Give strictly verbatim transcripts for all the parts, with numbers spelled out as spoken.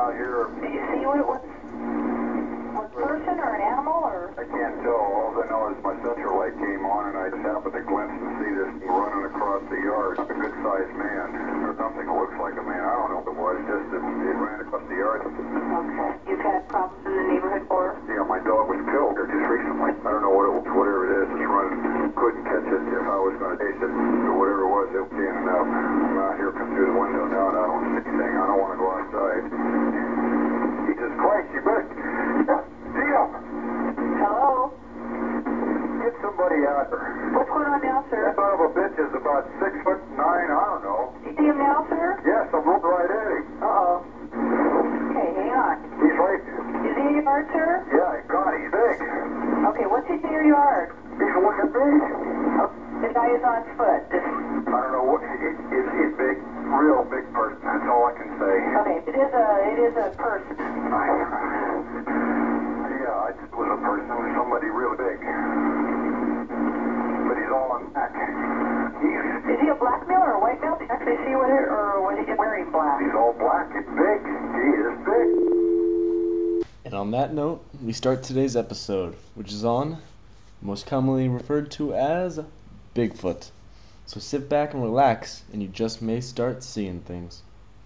out here. Do you see what it was? A person or an animal or? I can't tell. All I know is my central light came on and I just happened to glimpse and see this thing running across the yard. A good-sized man, or something that looks like a man. I don't know what it was, just that it ran across the yard. Okay. You've had problems in the neighborhood before? Yeah, my dog was killed here just recently. I don't know what it was, whatever it is, it's running. Couldn't catch it if I was going to chase it. Or whatever it was, it came out. I'm out here, come through the window now, and I don't see anything. I don't want to go outside. Jesus Christ, you better... Deal! Hello? Get somebody out there. What's going on now, sir? That son of a bitch is about six foot nine, I don't know. You see him now, sir? Yes, I'm looking right at him. Uh-oh. Okay, hang on. He's right. Is he in your yard, sir? Yeah, God, he's big. Okay, what's he in your yard? He's looking big. Oh, the guy is on foot. This... I don't know what, it, it, he's big, real big person, that's all I can say. Okay, it is a, it is a person. I, yeah, it was a person, somebody real big. But he's all on back. He's, Is he a black male or a white male? Did you actually see what it, or was he just wearing black? he's all black and big. He is big. And on that note, we start today's episode, which is on, most commonly referred to as, Bigfoot. So sit back and relax, and you just may start seeing things.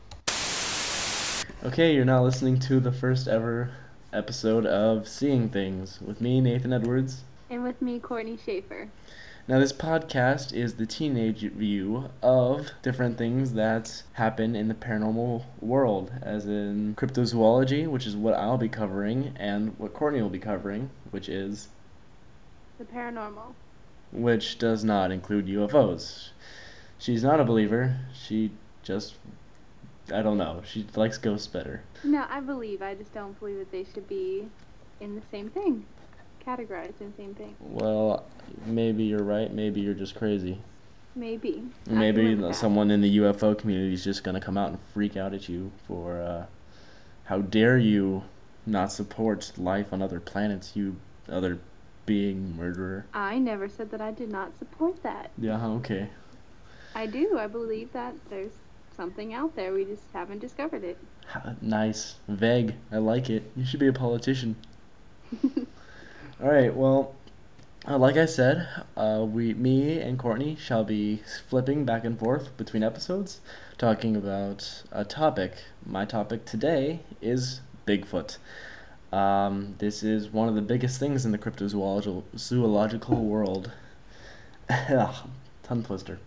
Okay, you're now listening to the first ever episode of Seeing Things with me, Nathan Edwards. And with me, Courtney Schaefer. Now, this podcast is the teenage view of different things that happen in the paranormal world, as in cryptozoology, which is what I'll be covering, and what Courtney will be covering, which is... The paranormal. which does not include U F Os. She's not a believer. She just... I don't know. She likes ghosts better. No, I believe. I just don't believe that they should be in the same thing. Categorized in the same thing. Well, maybe you're right. Maybe you're just crazy. Maybe. I Maybe can live with that. someone in the U F O community is just going to come out and freak out at you for, uh, how dare you not support life on other planets, you other being murderer. I never said that I did not support that. Yeah, okay. I do. I believe that there's something out there. We just haven't discovered it. Ha- Nice. Vague. I like it. You should be a politician. Alright, well, uh, like I said, uh, we, me and Courtney shall be flipping back and forth between episodes, talking about a topic. My topic today is Bigfoot. Um, this is one of the biggest things in the cryptozoological zoological world. Ugh, tongue twister.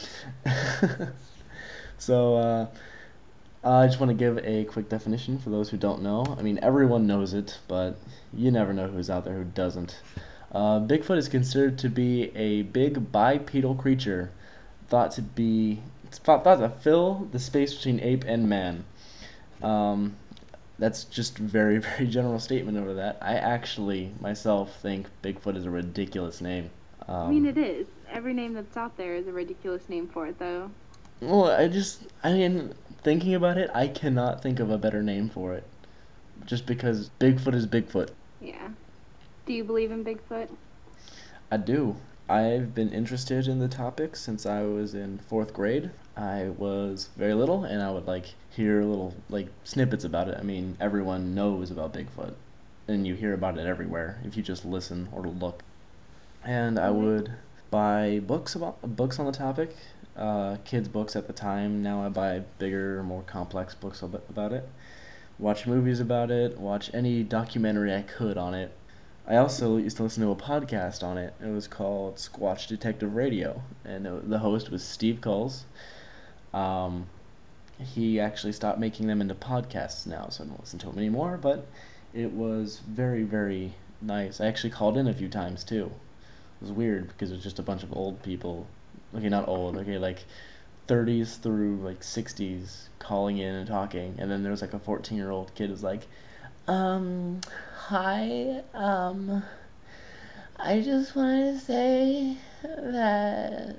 So, uh, I just want to give a quick definition for those who don't know. I mean, everyone knows it, but you never know who's out there who doesn't. Uh, Bigfoot is considered to be a big bipedal creature, thought to be thought, thought to fill the space between ape and man. Um, that's just a very, very general statement over that. I actually, myself, think Bigfoot is a ridiculous name. Um, I mean, it is. Every name that's out there is a ridiculous name for it, though. Well, I just, I mean, thinking about it, I cannot think of a better name for it. Just because Bigfoot is Bigfoot. Yeah. Do you believe in Bigfoot? I do. I've been interested in the topic since I was in fourth grade. I was very little, and I would, like, hear little, like, snippets about it. I mean, everyone knows about Bigfoot, and you hear about it everywhere if you just listen or look. And I would buy books about books on the topic. Uh, kids' books at the time. Now I buy bigger, more complex books ab- about it. Watch movies about it. Watch any documentary I could on it. I also used to listen to a podcast on it. It was called Squatch Detective Radio, and it, the host was Steve Kulls. Um, he actually stopped making them into podcasts now, so I don't listen to them anymore. But it was very, very nice. I actually called in a few times too. It was weird because it was just a bunch of old people. Okay, not old, okay, like thirties through like sixties calling in and talking, and then there was like a fourteen year old kid who's like, um, hi, um, I just wanted to say that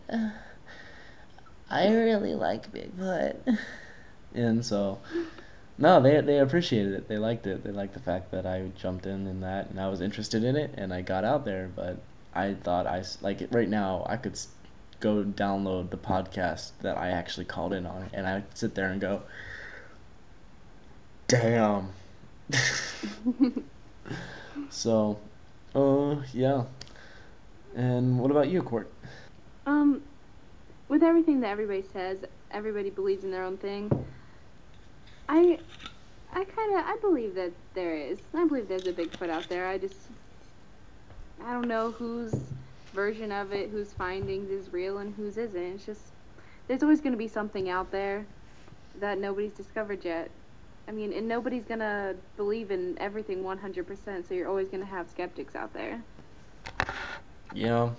I really like Bigfoot. And so, no, they they appreciated it, they liked it, they liked the fact that I jumped in in that, and I was interested in it, and I got out there, but I thought I, like, right now, I could go download the podcast that I actually called in on, and I sit there and go, Damn. So, uh, yeah. And what about you, Court? Um, with everything that everybody says, everybody believes in their own thing. I, I kind of, I believe that there is. I believe there's a Bigfoot out there. I just, I don't know whose version of it, whose findings is real and whose isn't. It's just, there's always going to be something out there that nobody's discovered yet. I mean, and nobody's going to believe in everything one hundred percent, so you're always going to have skeptics out there. Yeah.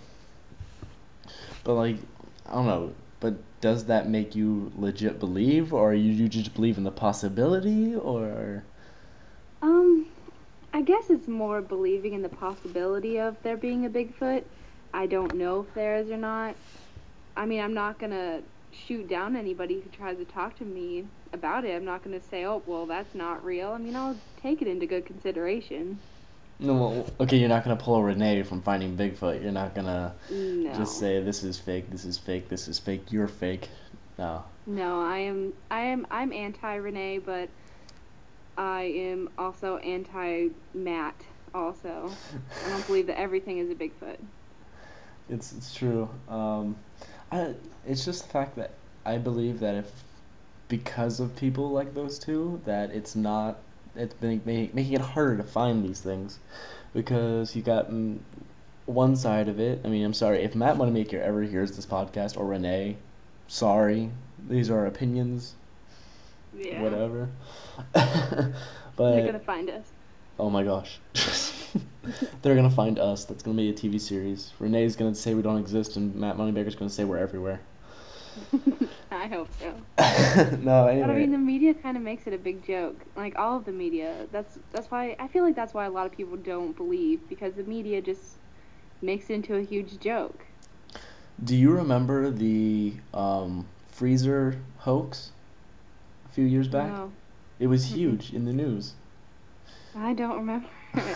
But, like, I don't know. But does that make you legit believe, or you, you just believe in the possibility, or? Um, I guess it's more believing in the possibility of there being a Bigfoot. I don't know if there is or not. I mean, I'm not going to shoot down anybody who tries to talk to me about it. I'm not going to say, oh, well, that's not real. I mean, I'll take it into good consideration. No, well, okay, you're not gonna pull a Renee from Finding Bigfoot. You're not gonna No. just say this is fake, this is fake, this is fake. You're fake. No. No, I am, I am, I'm anti-Renee, but I am also anti-Matt. Also, I don't believe that everything is a Bigfoot. It's it's true. Um, I it's just the fact that I believe that if because of people like those two, that it's not. It's been make, making it harder to find these things, because you got mm, one side of it. I mean, I'm sorry if Matt Moneymaker ever hears this podcast, or Renee, sorry, these are opinions. Yeah. Whatever. They're But gonna find us. oh my gosh, they're gonna find us. That's gonna be a T V series. Renee's gonna say we don't exist, and Matt Moneymaker's gonna say we're everywhere. I hope so. No, But I anyway. mean, the media kind of makes it a big joke. Like all of the media. That's that's why I feel like that's why a lot of people don't believe, because the media just makes it into a huge joke. Do you remember the um, freezer hoax a few years back? No, It was Mm-mm. huge in the news. I don't remember.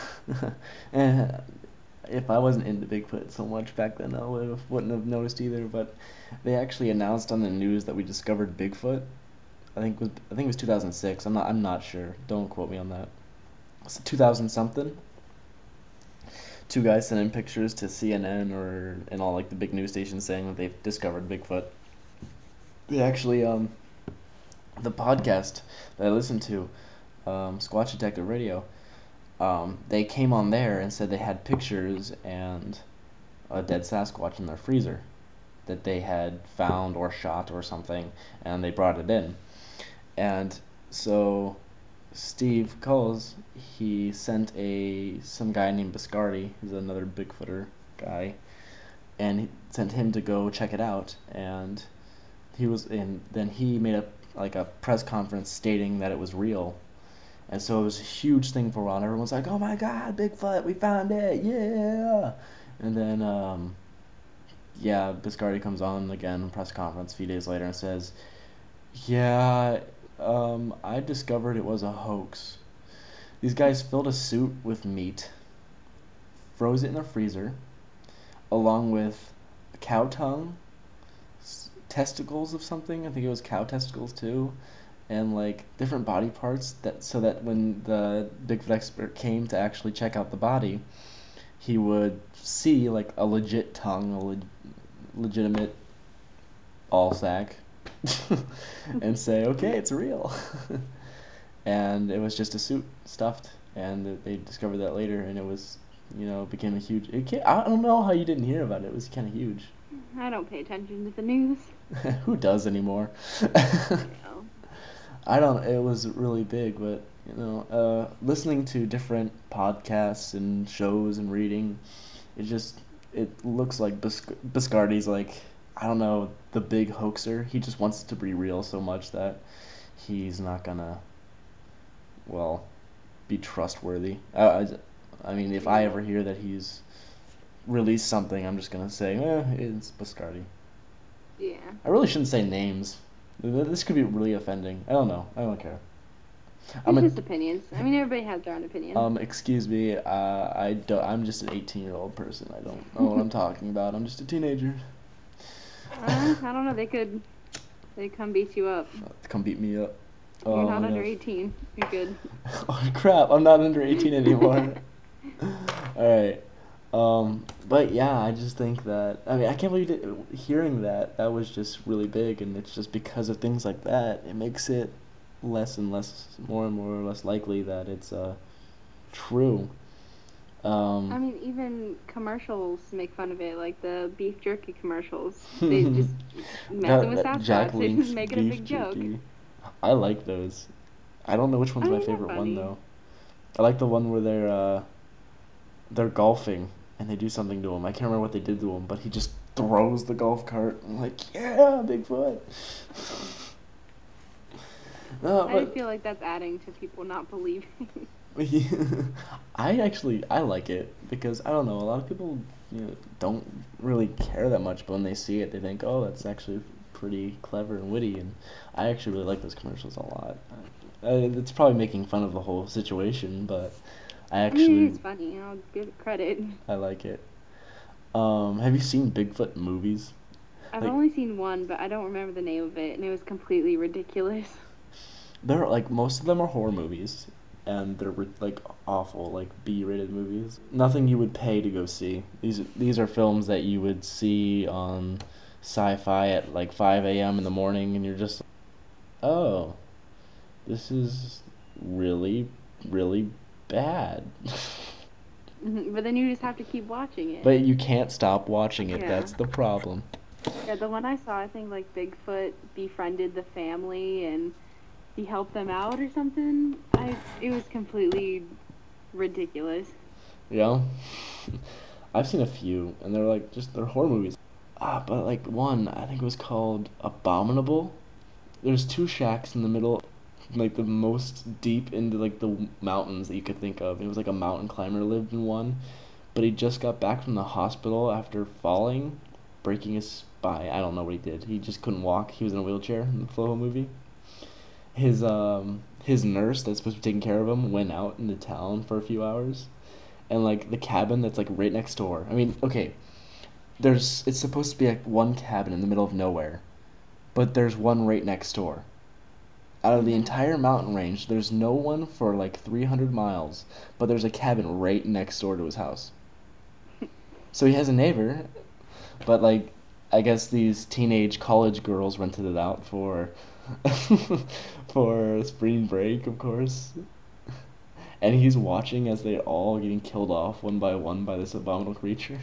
And if I wasn't into Bigfoot so much back then, I would have, wouldn't have noticed either. But they actually announced on the news that we discovered Bigfoot. I think it was I think it was two thousand six. I'm not I'm not sure. Don't quote me on that. It's two thousand something. Two guys sent in pictures to C N N or and all like the big news stations saying that they've discovered Bigfoot. They actually um the podcast that I listened to, um, Squatch Detective Radio, um, they came on there and said they had pictures and a dead Sasquatch in their freezer that they had found or shot or something, and they brought it in. And so Steve Coles, he sent a some guy named Biscardi, who's another Bigfooter guy, and he sent him to go check it out. And he was, and then he made a like a press conference stating that it was real. And so it was a huge thing for a while. And everyone's like, "Oh my God, Bigfoot! We found it! Yeah!" And then, um, yeah, Biscardi comes on again, press conference a few days later, and says, "Yeah, um, I discovered it was a hoax. These guys filled a suit with meat, froze it in a freezer, along with cow tongue, s- testicles of something. I think it was cow testicles too." And like different body parts, that so that when the Bigfoot expert came to actually check out the body, he would see like a legit tongue, a leg- legitimate ball sack, and say, "Okay, it's real." And it was just a suit stuffed, and they discovered that later, and it was, you know, became a huge. It came, I don't know how you didn't hear about it. It was kind of huge. I don't pay attention to the news. Who does anymore? You know. I don't. It was really big, but you know, uh, listening to different podcasts and shows and reading, it just it looks like Bisc- Biscardi's like, I don't know, the big hoaxer. He just wants it to be real so much that he's not gonna, well, be trustworthy. I, I, I mean, if I ever hear that he's released something, I'm just gonna say, eh, it's Biscardi. Yeah. I really shouldn't say names. This could be really offending. I don't know. I don't care. I'm It's a, just opinions. I mean, everybody has their own opinion. um, excuse me. Uh, I don't. I'm just an eighteen-year-old person. I don't know what I'm talking about. I'm just a teenager. uh, I don't know. They could, they come beat you up. Come beat me up. Oh You're not my under gosh. eighteen. You're good. Oh crap! I'm not under eighteen anymore. All right. Um, but yeah, I just think that I mean I can't believe it, hearing that that was just really big, and it's just because of things like that it makes it less and less, more and more or less likely that it's uh true. I Um, mean, even commercials make fun of it, like the beef jerky commercials. They just messing that, with that Jack Sasquatch. They Link's just make it a beef big joke. jerky. I like those. I don't know which I one's my mean, they're favorite one funny. though. I like the one where they're uh they're golfing and they do something to him. I can't remember what they did to him, but he just throws the golf cart. I'm like, yeah, Bigfoot. No, I but feel like that's adding to people not believing. I actually I like it because I don't know, a lot of people, you know, don't really care that much, but when they see it they think, oh, that's actually pretty clever and witty, and I actually really like those commercials a lot. Uh, it's probably making fun of the whole situation, but I I mean, it actually is funny. I'll give it credit. I like it. Um, have you seen Bigfoot movies? I've Like, only seen one, but I don't remember the name of it, and it was completely ridiculous. they're like most of them are horror movies, and they're ri- like awful, like B-rated movies. Nothing you would pay to go see. These these are films that you would see on Sci-Fi at like five a m in the morning, and you're just, oh, this is really, really bad. Mhm, But then you just have to keep watching it. But you can't stop watching it. Yeah. That's the problem. Yeah, the one I saw, I think like Bigfoot befriended the family and he helped them out or something. I it was completely ridiculous. You know? I've seen a few, and they're like just they're horror movies. Ah, but like one, I think it was called Abominable. There's two shacks in the middle, like the most deep into like the mountains that you could think of. It was like a mountain climber lived in one, but he just got back from the hospital after falling, breaking his spine. I don't know what he did. He just couldn't walk. He was in a wheelchair in the Floho movie. His um his nurse that's supposed to be taking care of him went out into town for a few hours, and like the cabin that's like right next door. I mean, okay, there's it's supposed to be like one cabin in the middle of nowhere, but there's one right next door. Out of the entire mountain range, there's no one for like three hundred miles, but there's a cabin right next door to his house. So he has a neighbor, but like I guess these teenage college girls rented it out for for spring break, of course. And he's watching as they're all getting killed off one by one by this abominable creature.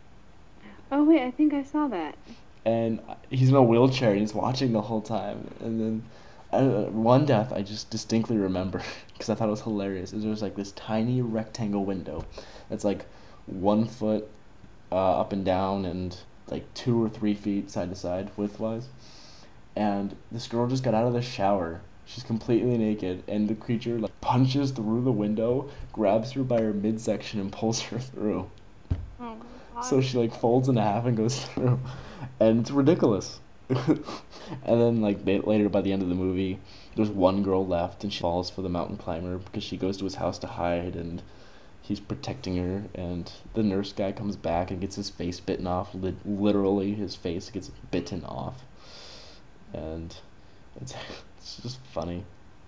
Oh wait, I think I saw that. And he's in a wheelchair and he's watching the whole time. And then uh, one death I just distinctly remember because I thought it was hilarious. Is there's like this tiny rectangle window that's like one foot uh, up and down and like two or three feet side to side widthwise. And this girl just got out of the shower. She's completely naked, and the creature like punches through the window, grabs her by her midsection, and pulls her through. Oh my god. So she like folds in half and goes through, and it's ridiculous. And then like they, later by the end of the movie, there's one girl left, and she falls for the mountain climber because she goes to his house to hide, and he's protecting her. And the nurse guy comes back and gets his face bitten off. Li- literally, his face gets bitten off, and it's it's just funny.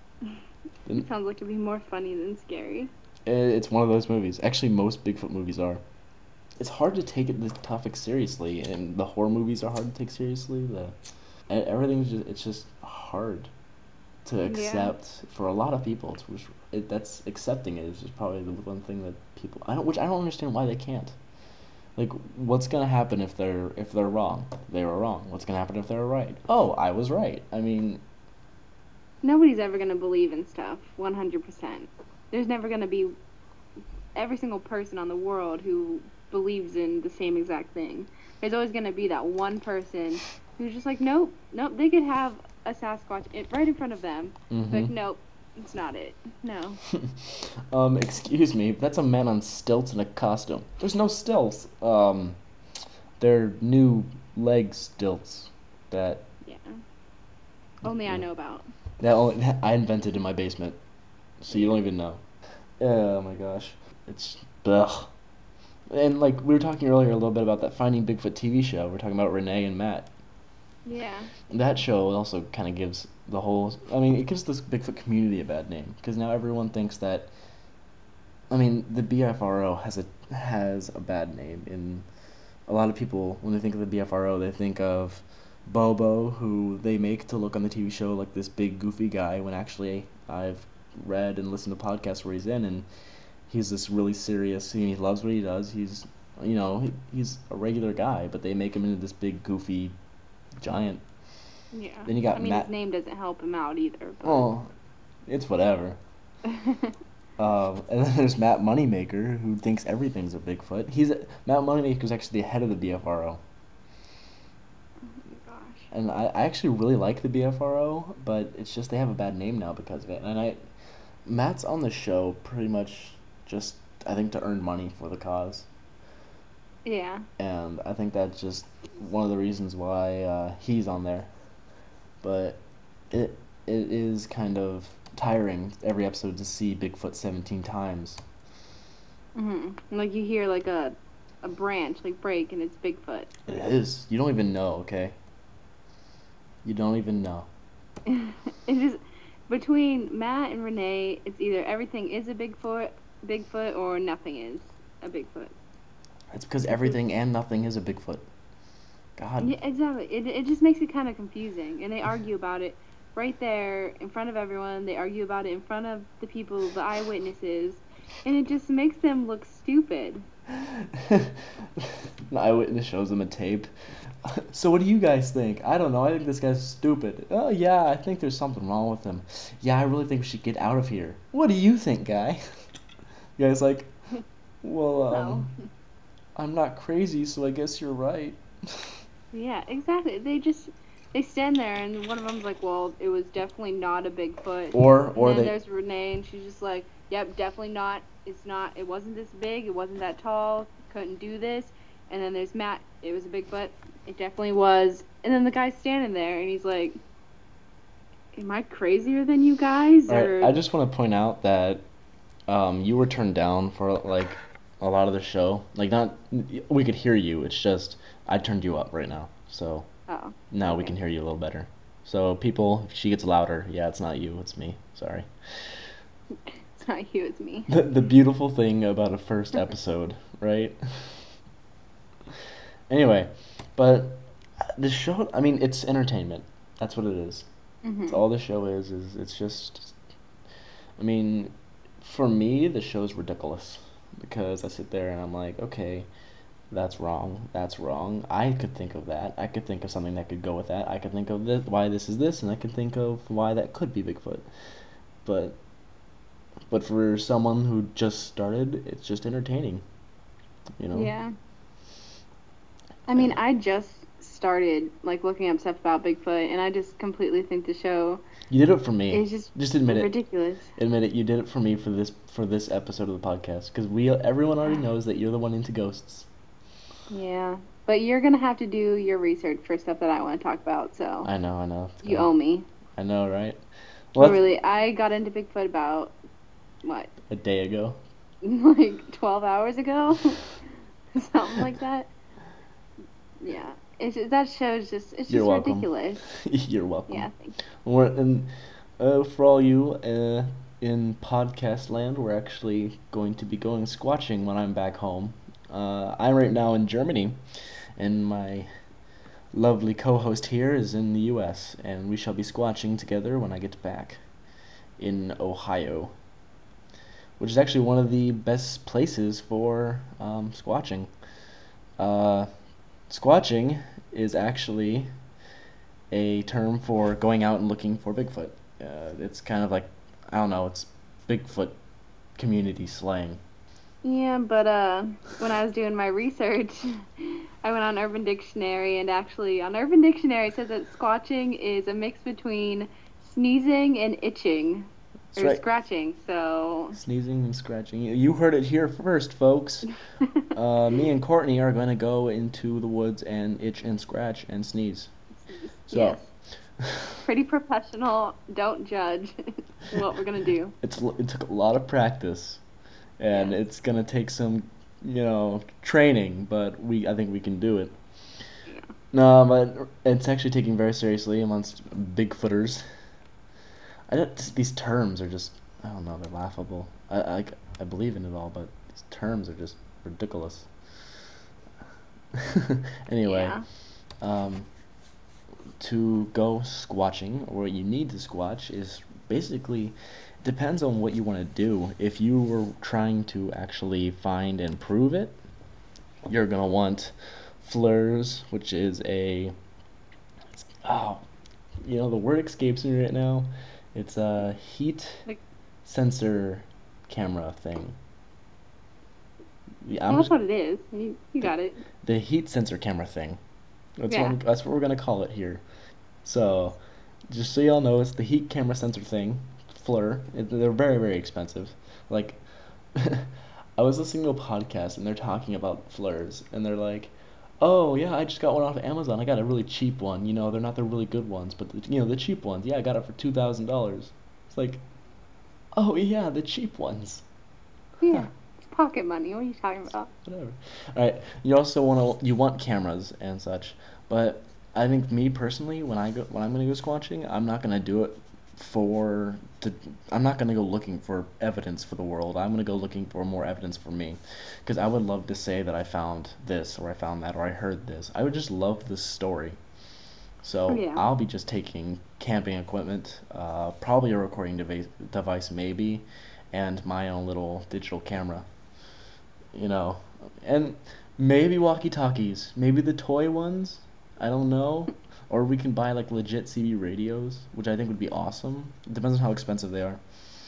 It sounds like it'd be more funny than scary. It's one of those movies. Actually, most Bigfoot movies are. It's hard to take it, the topic seriously, and the horror movies are hard to take seriously. The e- everything's just it's just hard to Yeah. accept for a lot of people. It's, which- it, that's accepting it is just probably the one thing that people I don't which I don't understand why they can't. Like, what's gonna happen if they're if they're wrong? They were wrong. What's gonna happen if they're right? Oh, I was right. I mean, Nobody's ever gonna believe in stuff one hundred percent. There's never gonna be every single person on the world who believes in the same exact thing. There's always gonna be that one person who's just like, nope, nope. They could have a Sasquatch in, right in front of them. mhm. Like, nope, it's not it. No. um, excuse me, that's a man on stilts in a costume. There's no stilts. Um, they're new leg stilts that Yeah. Only I know about. that only that I invented in my basement, so you don't even know. Oh my gosh, it's ugh. And like we were talking earlier a little bit about that Finding Bigfoot T V show. We're talking about Renee and Matt. Yeah. That show also kind of gives the whole. I mean, it gives this Bigfoot community a bad name because now everyone thinks that. I mean, the B F R O has a has a bad name. In a lot of people, when they think of the B F R O, they think of Bobo, who they make to look on the T V show like this big goofy guy. When actually, I've read and listened to podcasts where he's in, and he's this really serious. He loves what he does. He's, you know, he, he's a regular guy, but they make him into this big goofy giant. Yeah. Then you got I mean, Matt. his name doesn't help him out either. But... Oh, it's whatever. Um, and then there's Matt Moneymaker, who thinks everything's a Bigfoot. He's Matt Moneymaker's actually the head of the B F R O. Oh my gosh. And I, I actually really like the B F R O, but it's just they have a bad name now because of it. And I, Matt's on the show pretty much just I think to earn money for the cause. Yeah. And I think that's just one of the reasons why uh, he's on there. But it it is kind of tiring every episode to see Bigfoot seventeen times. Mhm. Like you hear like a a branch like break and it's Bigfoot. It is. You don't even know, okay? You don't even know. It's just between Matt and Renee, it's either everything is a Bigfoot, Bigfoot, or nothing is a Bigfoot. It's because everything and nothing is a Bigfoot. God. Yeah, exactly. It it just makes it kind of confusing, and they argue about it right there in front of everyone. They argue about it in front of the people, the eyewitnesses, and it just makes them look stupid. The eyewitness shows them a tape. So what do you guys think? I don't know. I think this guy's stupid. Oh yeah, I think there's something wrong with him. Yeah, I really think we should get out of here. What do you think, guy? You guys like, well, um, No. I'm not crazy, so I guess you're right. Yeah, exactly. They just they stand there, and one of them's like, "Well, it was definitely not a Bigfoot." Or And or then they there's Renee, and she's just like, "Yep, definitely not. It's not. It wasn't this big. It wasn't that tall. Couldn't do this." And then there's Matt. It was a Bigfoot. It definitely was. And then the guy's standing there, and he's like, "Am I crazier than you guys?" All Or right, I just want to point out that um, you were turned down for like a lot of the show. Like not, we could hear you. It's just I turned you up right now, so oh, now we okay. can hear you a little better. So people, if she gets louder, yeah, it's not you, it's me. Sorry. It's not you. It's me. The the beautiful thing about a first episode, right? Anyway, but the show, I mean, it's entertainment. That's what it is. Mhm. It's all the show is. Is it's just. I mean, for me, the show's ridiculous because I sit there and I'm like, okay, that's wrong. That's wrong. I could think of that. I could think of something that could go with that. I could think of this, why this is this, and I could think of why that could be Bigfoot. But, but for someone who just started, it's just entertaining. You know. Yeah. I mean, I just started like looking up stuff about Bigfoot, and I just completely think the show You did it for me. is just Just admit it. ridiculous. Admit it. You did it for me for this for this episode of the podcast because we everyone already knows that you're the one into ghosts. Yeah, but you're gonna have to do your research for stuff that I want to talk about. So I know. I know. you owe me. I know, right? Well, that's Really, I got into Bigfoot about what, a day ago. like twelve hours ago, something like that. Yeah, it's just, that show's just it's You're just welcome. ridiculous. You're welcome. Yeah, thank you. We're, and uh, for all you uh, in podcast land, we're actually going to be going squatching when I'm back home. Uh, I'm right now in Germany, and my lovely co-host here is in the U S, and we shall be squatching together when I get back in Ohio, which is actually one of the best places for um, squatching. Uh, squatching is actually a term for going out and looking for Bigfoot. Uh, it's kind of like, I don't know, it's Bigfoot community slang. Yeah, but uh, when I was doing my research, I went on Urban Dictionary, and actually on Urban Dictionary it says that squatching is a mix between sneezing and itching, That's or right. scratching. So Sneezing and scratching. You heard it here first, folks. Uh, me and Courtney are going to go into the woods and itch and scratch and sneeze. So, yes, pretty professional. Don't judge what we're gonna do. it's it took a lot of practice, and Yeah. it's gonna take some, you know, training. But we, I think we can do it. No, but it's actually taken very seriously amongst Bigfooters. I don't, just, these terms are just, I don't know, they're laughable. I, I, I believe in it all, but these terms are just ridiculous. Anyway, Yeah. um, to go squatching, or what you need to squatch, is basically depends on what you want to do. If you were trying to actually find and prove it, you're gonna want FLIRS, which is a oh, you know the word escapes me right now. It's a heat Like- sensor camera thing. Yeah, I'm Well, that's just, what it is. You, you got it. the heat sensor camera thing. That's Yeah. what I'm, that's what we're gonna call it here. So, just so y'all know, it's the heat camera sensor thing, FLIR. It, they're very very expensive. Like, I was listening to a podcast and they're talking about FLIRs, and they're like, "Oh yeah, I just got one off of Amazon. I got a really cheap one. You know, they're not the really good ones, but the, you know the cheap ones. Yeah, I got it for two thousand dollars." It's like, oh yeah, the cheap ones. Yeah. It's pocket money. What are you talking about? Whatever. All right. You also want to you want cameras and such, but I think me personally, when I go when I'm gonna go squatching, I'm not gonna do it for to. I'm not gonna go looking for evidence for the world. I'm gonna go looking for more evidence for me, because I would love to say that I found this or I found that or I heard this. I would just love this story. So Oh, yeah. I'll be just taking camping equipment, uh, probably a recording device, device maybe, and my own little digital camera. You know, and maybe walkie-talkies, maybe the toy ones. I don't know. Or we can buy like legit C B radios, which I think would be awesome. It depends on how expensive they are.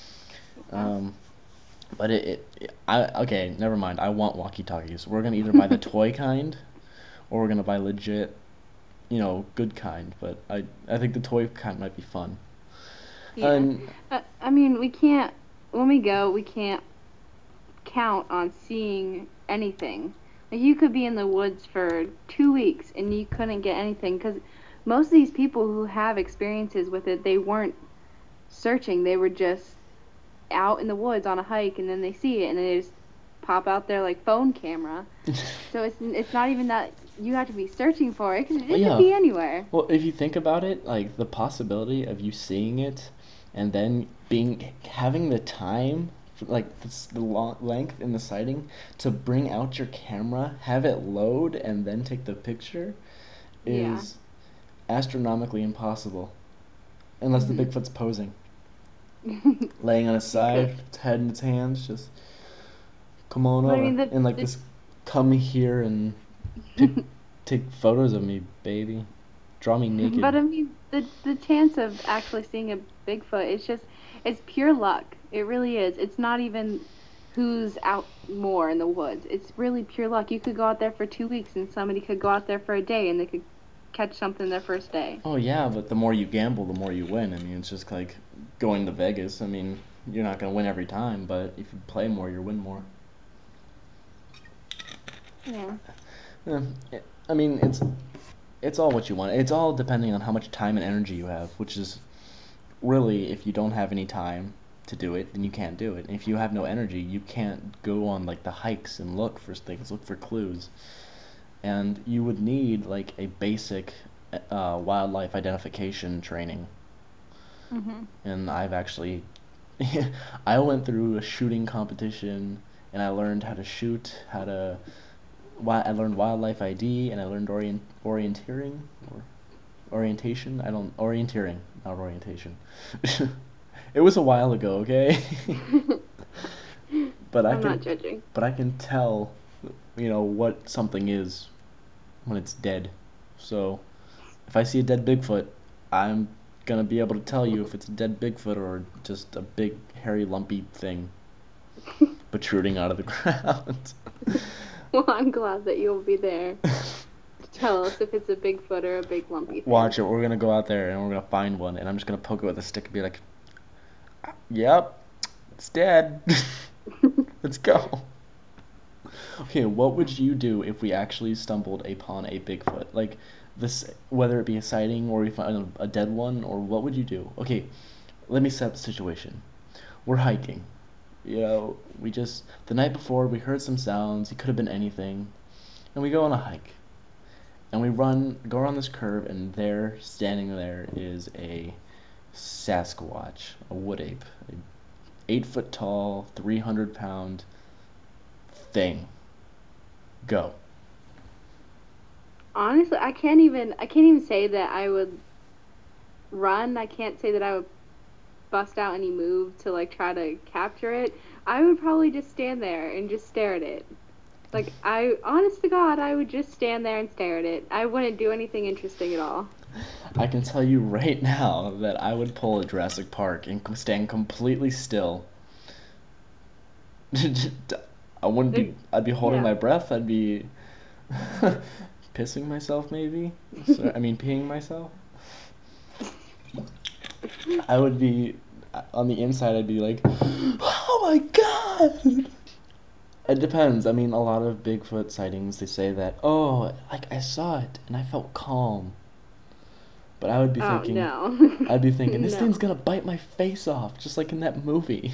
Um, but it, it, I okay, never mind. I want walkie-talkies. We're gonna either buy the toy kind, or we're gonna buy legit, you know, good kind. But I, I think the toy kind might be fun. Yeah. And Uh, I mean, we can't, when we go, we can't count on seeing anything. Like, you could be in the woods for two weeks and you couldn't get anything, because most of these people who have experiences with it, they weren't searching. They were just out in the woods on a hike, and then they see it, and they just pop out their, like, phone camera. So it's it's not even that you have to be searching for it, because it Well, could yeah. be anywhere. Well, if you think about it, like the possibility of you seeing it and then being having the time, like the, s- the long length in the sighting to bring out your camera, have it load, and then take the picture Yeah. is astronomically impossible. Unless the Mhm. Bigfoot's posing, laying on his side, its head in its hands, just come on But I over. mean, the- and like the- this, come here and pick, take photos of me, baby. Draw me naked. But I mean, the the chance of actually seeing a Bigfoot, it's just, it's pure luck. It really is. It's not even who's out more in the woods. It's really pure luck. You could go out there for two weeks and somebody could go out there for a day and they could catch something their first day. Oh yeah, but the more you gamble, the more you win. I mean, it's just like going to Vegas. I mean, you're not gonna win every time, but if you play more, you win more. Yeah. Yeah, it- I mean, it's it's all what you want. It's all depending on how much time and energy you have, which is really, if you don't have any time to do it, then you can't do it. And if you have no energy, you can't go on like the hikes and look for things, look for clues. And you would need like a basic uh, wildlife identification training. Mhm. And I've actually I went through a shooting competition and I learned how to shoot, how to wi- I learned wildlife I D, and I learned orient orienteering or orientation. I don't orienteering, not orientation. It was a while ago, okay? But I I'm can not judging. but I can tell, you know, what something is when it's dead. So if I see a dead Bigfoot, I'm gonna be able to tell you if it's a dead Bigfoot or just a big hairy lumpy thing protruding out of the ground. Well, I'm glad that you'll be there to tell us if it's a Bigfoot or a big lumpy thing. Watch it. We're gonna go out there and we're gonna find one, and I'm just gonna poke it with a stick and be like, "Yep, it's dead. Let's go." Okay, what would you do if we actually stumbled upon a Bigfoot? Like this, whether it be a sighting or we find a, a dead one, or what would you do? Okay, let me set up the situation. We're hiking. You know, we just the night before we heard some sounds. It could have been anything, and we go on a hike. and we run, go around this curve, and there, standing there, is a Sasquatch, a wood ape, a eight foot tall, three hundred pound thing. Go. Honestly, I can't even I can't even say that I would run. I can't say that I would bust out any move to like try to capture it. I would probably just stand there and just stare at it. Like I honest to God, I would just stand there and stare at it. I wouldn't do anything interesting at all. I can tell you right now that I would pull a Jurassic Park and c- stand completely still. I wouldn't be. I'd be holding Yeah. my breath. I'd be pissing myself, maybe. So, I mean, peeing myself. I would be on the inside. I'd be like, "Oh my God!" It depends. I mean, a lot of Bigfoot sightings, they say that, "Oh, like I saw it and I felt calm." But I would be Oh thinking, no. I'd be thinking, this No. thing's gonna bite my face off, just like in that movie.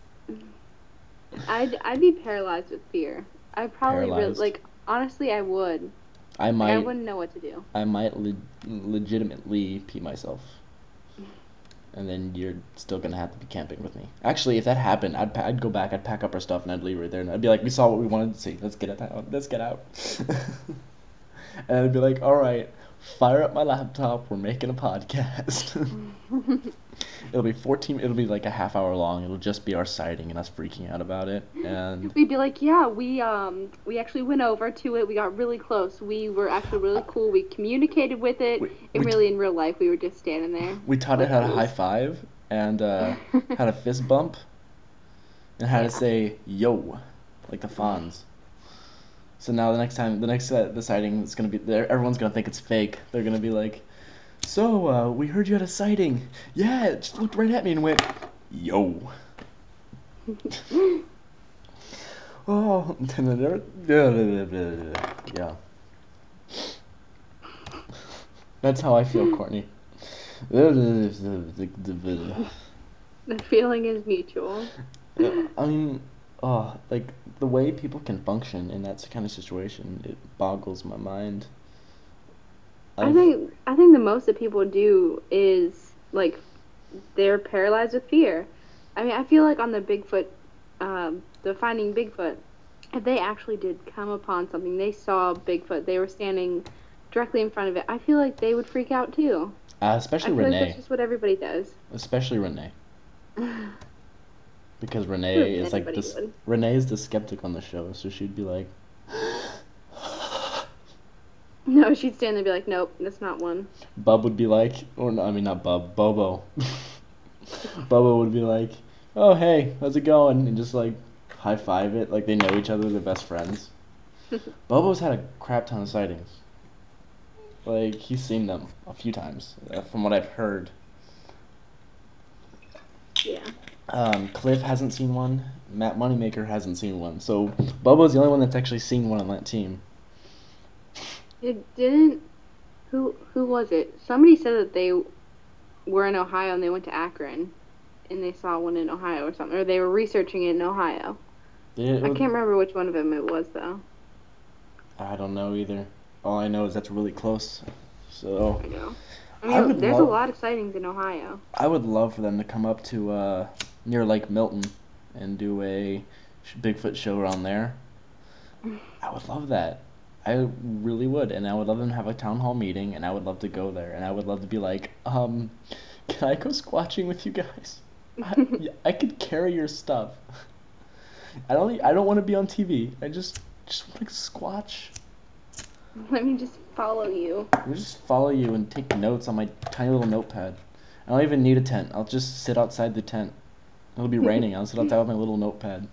I'd I'd be paralyzed with fear. I probably really Paralyzed? like honestly I would. I Like, might, I wouldn't know what to do. I might le- legitimately pee myself, and then you're still gonna have to be camping with me. Actually, if that happened, I'd pa- I'd go back, I'd pack up our stuff, and I'd leave right there, and I'd be like, we saw what we wanted to see. Let's get it out. Let's get out. And I'd be like, all right, fire up my laptop. We're making a podcast. It'll be fourteen. It'll be like a half hour long. It'll just be our sighting and us freaking out about it. And We'd be like, yeah, we um we actually went over to it. We got really close. We were actually really cool. We communicated with it. We- and we- really in real life, we were just standing there. we taught it Like how to fools. high five and uh, how to fist bump and how Yeah. to say yo, like the Fonz. So now the next time, the next uh, the sighting is gonna be there. Everyone's gonna think it's fake. They're gonna be like, "So, uh, we heard you had a sighting. Yeah, it just looked right at me and went, yo." Oh, yeah. That's how I feel, Courtney. The feeling is mutual. I mean, oh, like the way people can function in that kind of situation, it boggles my mind. I I've- think I think the most that people do is like they're paralyzed with fear. I mean, I feel like on the Bigfoot, um, the Finding Bigfoot, if they actually did come upon something, they saw Bigfoot, they were standing directly in front of it, I feel like they would freak out too. uh, I especially feel like Renee, that's just what everybody does. especially Renee, because Renee is like Anybody this. would. Renee is the skeptic on the show, so she'd be like, No, she'd stand there and be like, nope, that's not one. Bub would be like, or no, I mean not Bub, Bobo. Bobo would be like, "Oh hey, how's it going?" and just like high five it, like they know each other, they're best friends. Bobo's had a crap ton of sightings. Like he's seen them a few times, uh, from what I've heard. Yeah. Um, Cliff hasn't seen one. Matt Moneymaker hasn't seen one. So Bobo's the only one that's actually seen one on that team. It didn't. Who who was it? Somebody said that they were in Ohio and they went to Akron, and they saw one in Ohio or something, or they were researching it in Ohio. It- I can't remember which one of them it was though. I don't know either. All I know is that's really close. So I know. I I mean, would there's love- a lot of sightings in Ohio. I would love for them to come up to uh, near Lake Milton and do a sh- Bigfoot show around there. I would love that. I really would, and I would love them to have a town hall meeting, and I would love to go there, and I would love to be like, um, can I go squatching with you guys? I, yeah, I could carry your stuff. I don't. e, I don't want to be on T V. I just just want to squatch. Let me just follow you. I'll just follow you and take notes on my tiny little notepad. I don't even need a tent. I'll just sit outside the tent. It'll be raining. I'll sit outside with my little notepad.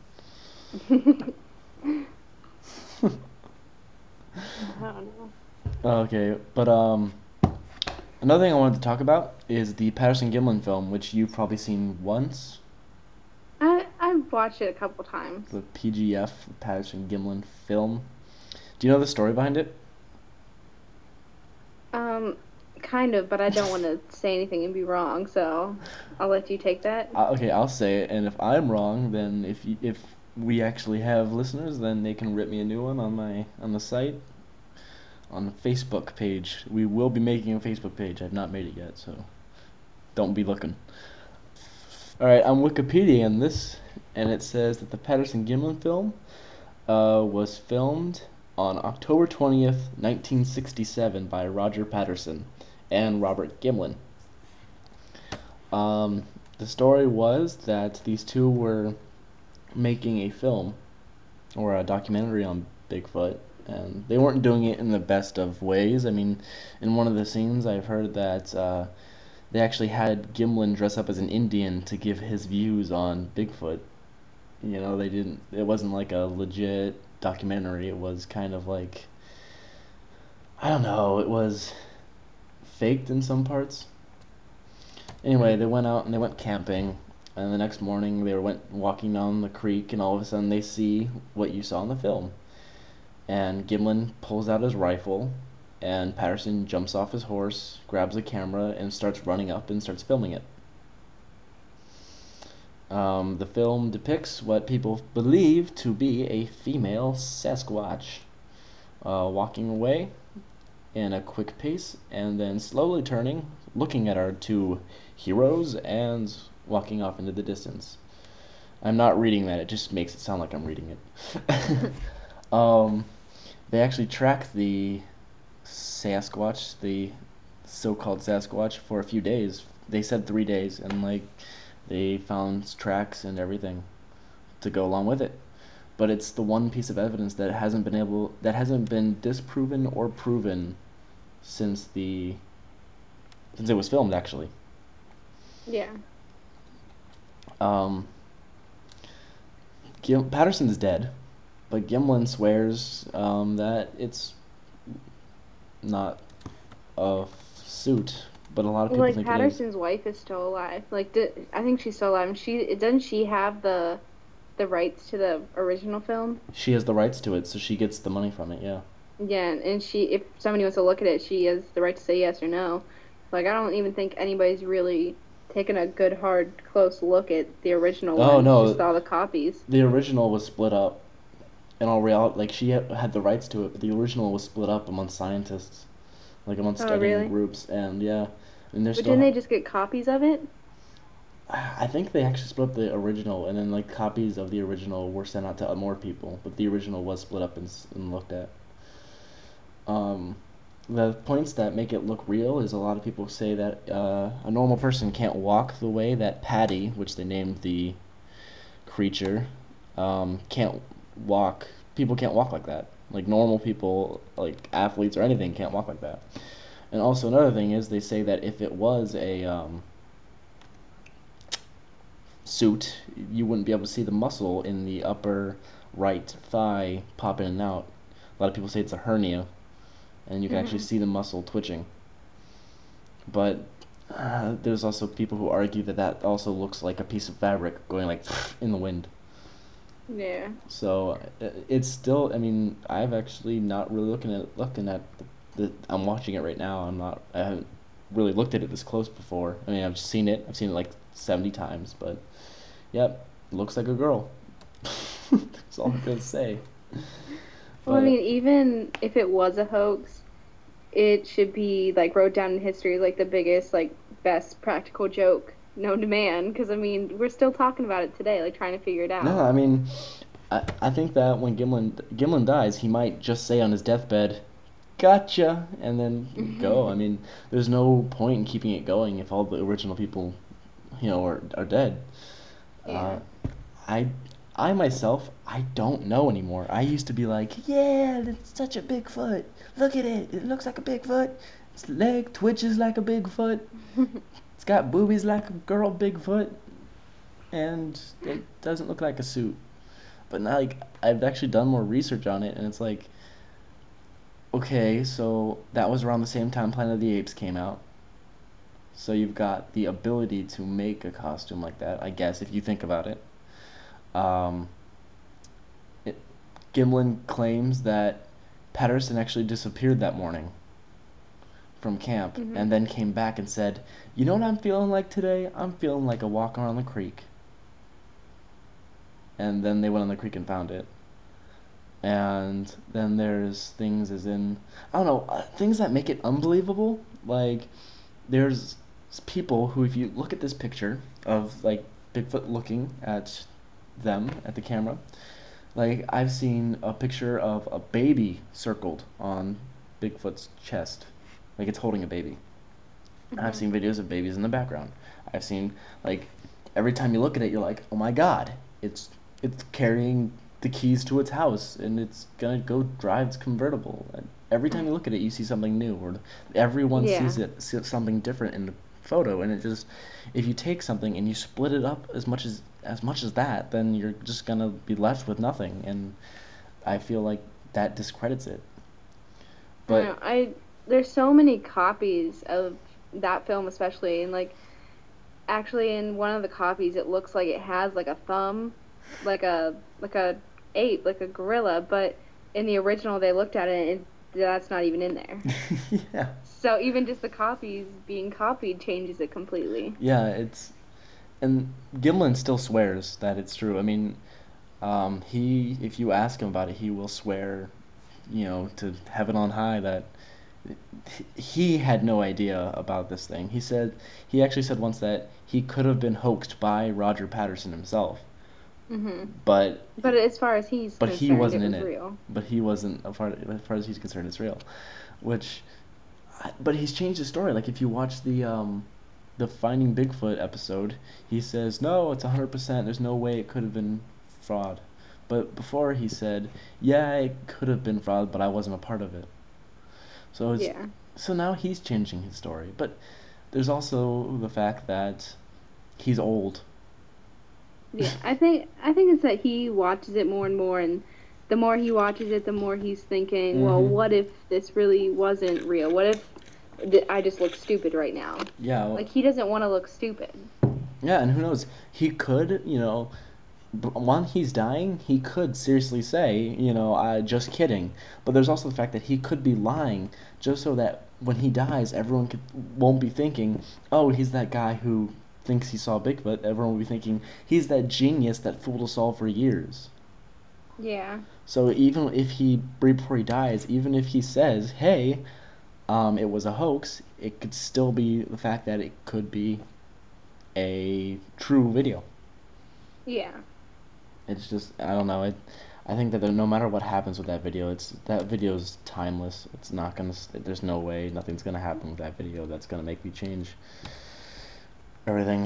I don't know. Okay, but um, another thing I wanted to talk about is the Patterson Gimlin film, which you've probably seen once. I I've watched it a couple times. The P G F Patterson Gimlin film. Do you know the story behind it? Um, kind of, but I don't want to say anything and be wrong, so I'll let you take that. Uh, okay, I'll say it, and if I'm wrong, then if you, if we actually have listeners, then they can rip me a new one on my on the site. on the Facebook page. We will be making a Facebook page. I've not made it yet, so don't be looking. Alright, I'm Wikipedia in this, and it says that the Patterson-Gimlin film uh, was filmed on October twentieth, nineteen sixty-seven by Roger Patterson and Robert Gimlin. Um, the story was that these two were making a film or a documentary on Bigfoot, and they weren't doing it in the best of ways. I mean, in one of the scenes I've heard that uh, they actually had Gimlin dress up as an Indian to give his views on Bigfoot. You know, they didn't, it wasn't like a legit documentary. It was kind of like, I don't know, it was faked in some parts. Anyway, they went out and they went camping, and the next morning they went walking down the creek, and all of a sudden they see what you saw in the film. And Gimlin pulls out his rifle, and Patterson jumps off his horse, grabs a camera, and starts running up and starts filming it. Um, the film depicts what people believe to be a female Sasquatch uh, walking away in a quick pace, and then slowly turning, looking at our two heroes, and walking off into the distance. I'm not reading that, it just makes it sound like I'm reading it. um, they actually track the Sasquatch, the so-called Sasquatch, for a few days. They said three days, and like they found tracks and everything to go along with it. But it's the one piece of evidence that hasn't been able that hasn't been disproven or proven since the since it was filmed, actually. Yeah. Um, Gim- Patterson's dead, but Gimlin swears um, that it's not a suit, but a lot of people Like think it is. Patterson's wife is still alive. Like di- I think she's still alive. And she doesn't she have the the rights to the original film? She has the rights to it, so she gets the money from it. Yeah. Yeah, and she if somebody wants to look at it, she has the right to say yes or no. Like I don't even think anybody's really taken a good, hard, close look at the original Oh, one. no. Just all the copies. The original was split up. In all reality, like she had, had the rights to it, but the original was split up among scientists, like among Oh, studying really? groups, and yeah, and there's But still. didn't they just get copies of it? I think they actually split up the original, and then like copies of the original were sent out to more people, but the original was split up and, s- and looked at. Um, the points that make it look real is a lot of people say that uh, a normal person can't walk the way that Patty, which they named the creature, um, can't walk. People can't walk like that. Like normal people, like athletes or anything, can't walk like that. And also another thing is they say that if it was a um, suit, you wouldn't be able to see the muscle in the upper right thigh pop in and out. A lot of people say it's a hernia, and you can actually see the muscle twitching. But uh, there's also people who argue that that also looks like a piece of fabric going like in the wind. Yeah. So uh, it's still. I mean, I've actually not really looking at looking at the, the. I'm watching it right now. I'm not. I haven't really looked at it this close before. I mean, I've seen it. I've seen it like seventy times, but yep, looks like a girl. That's all I'm gonna say. Well, I But- mean, even if it was a hoax, it should be like wrote down in history as like the biggest, like best practical joke known to man. Because I mean, we're still talking about it today, like trying to figure it out. No, I mean, I I think that when Gimlin Gimlin dies, he might just say on his deathbed, "Gotcha," and then go. I mean, there's no point in keeping it going if all the original people, you know, are are dead. Yeah. Uh, I I myself I don't know anymore. I used to be like, yeah, it's such a Bigfoot. Look at it. It looks like a Bigfoot. Its leg twitches like a Bigfoot. It's got boobies like a girl Bigfoot, and it doesn't look like a suit. But now, like, I've actually done more research on it, and it's like, okay, so that was around the same time Planet of the Apes came out. So you've got the ability to make a costume like that, I guess, if you think about it. Um, it Gimlin claims that Patterson actually disappeared that morning from camp, Mhm. and then came back and said, "You know what I'm feeling like today? I'm feeling like a walk around the creek." And then they went on the creek and found it. And then there's things as in, I don't know, uh, things that make it unbelievable. Like, there's people who, if you look at this picture of, like, Bigfoot looking at them, at the camera, like, I've seen a picture of a baby circled on Bigfoot's chest. Like, it's holding a baby. Mm-hmm. I've seen videos of babies in the background. I've seen, like, every time you look at it, you're like, oh my god, it's it's carrying the keys to its house, and it's gonna go drive its convertible. And every time you look at it, you see something new, or everyone Yeah. sees it sees something different in the photo. And it just, if you take something and you split it up as much as as much as that, then you're just gonna be left with nothing. And I feel like that discredits it. I don't know, I there's so many copies of that film, especially, and like actually in one of the copies it looks like it has like a thumb, like a like a ape, like a gorilla, but in the original they looked at it and that's not even in there. Yeah. So even just the copies being copied changes it completely. Yeah, it's, and Gimlin still swears that it's true. I mean, um, he, if you ask him about it, he will swear, you know, to heaven on high that he had no idea about this thing. He said, he actually said once that he could have been hoaxed by Roger Patterson himself, hmm but But as far as he's but he concerned, wasn't it in was it. real. But he wasn't, as far, as far as he's concerned, it's real. Which, but he's changed his story. Like, if you watch the um, the Finding Bigfoot episode, he says, no, it's one hundred percent. There's no way it could have been fraud. But before he said, yeah, it could have been fraud, but I wasn't a part of it. So it's, Yeah. so now he's changing his story. But there's also the fact that he's old. Yeah, I think I think it's that he watches it more and more, and the more he watches it, the more he's thinking, well, Mhm. what if this really wasn't real? What if th- I just look stupid right now? Yeah, well, Like, he doesn't want to look stupid. yeah, and who knows? He could, you know, b- while he's dying, he could seriously say, you know, I just kidding. But there's also the fact that he could be lying, just so that when he dies, everyone could, won't be thinking, oh, he's that guy who thinks he saw Bigfoot. Everyone will be thinking, he's that genius that fooled us all for years. Yeah. So even if he, right before he dies, even if he says, hey, um, it was a hoax, it could still be the fact that it could be a true video. Yeah. It's just, I don't know. It, I think that there, no matter what happens with that video, it's that video is timeless. It's not gonna. There's no way, nothing's gonna happen with that video that's gonna make me change everything.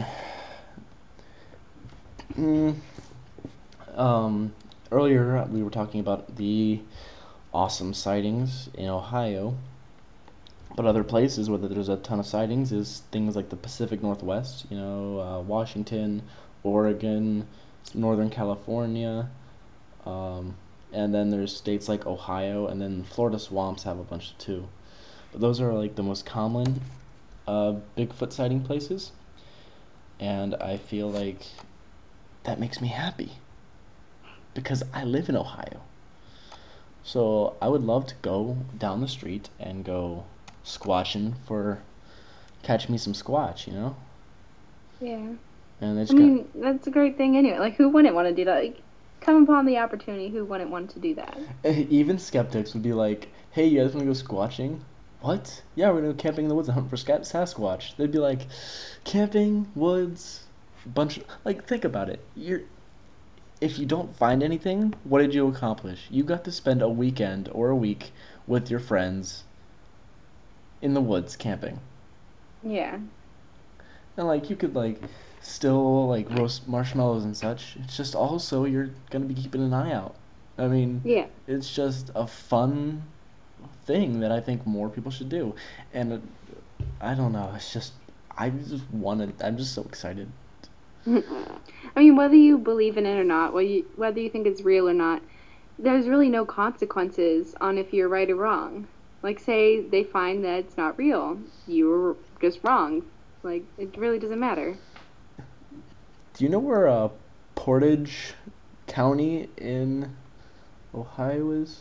Mm. Um, earlier we were talking about the awesome sightings in Ohio, but other places where there's a ton of sightings is things like the Pacific Northwest. You know, uh, Washington, Oregon, Northern California, um, and then there's states like Ohio, and then Florida swamps have a bunch too. But those are like the most common uh, Bigfoot sighting places, and I feel like that makes me happy because I live in Ohio. So I would love to go down the street and go squatching for catch me some squatch, you know? Yeah. And they I just got, mean, that's a great thing anyway. Like, who wouldn't want to do that? Like, come upon the opportunity, who wouldn't want to do that? even skeptics would be like, hey, you guys want to go squatching? What? Yeah, we're going to go camping in the woods and hunt for scat- Sasquatch. They'd be like, camping, woods, bunch of, like, think about it. You're, if you don't find anything, what did you accomplish? You got to spend a weekend or a week with your friends in the woods camping. Yeah. And, like, you could, like, still, like, roast marshmallows and such. It's just also you're going to be keeping an eye out. I mean, Yeah. it's just a fun thing that I think more people should do. And uh, I don't know, it's just, I just wanted, I'm just so excited. I mean, whether you believe in it or not, whether you, whether you think it's real or not, there's really no consequences on if you're right or wrong. Like, say they find that it's not real. You were just wrong. Like, it really doesn't matter. Do you know where uh, Portage County in Ohio is?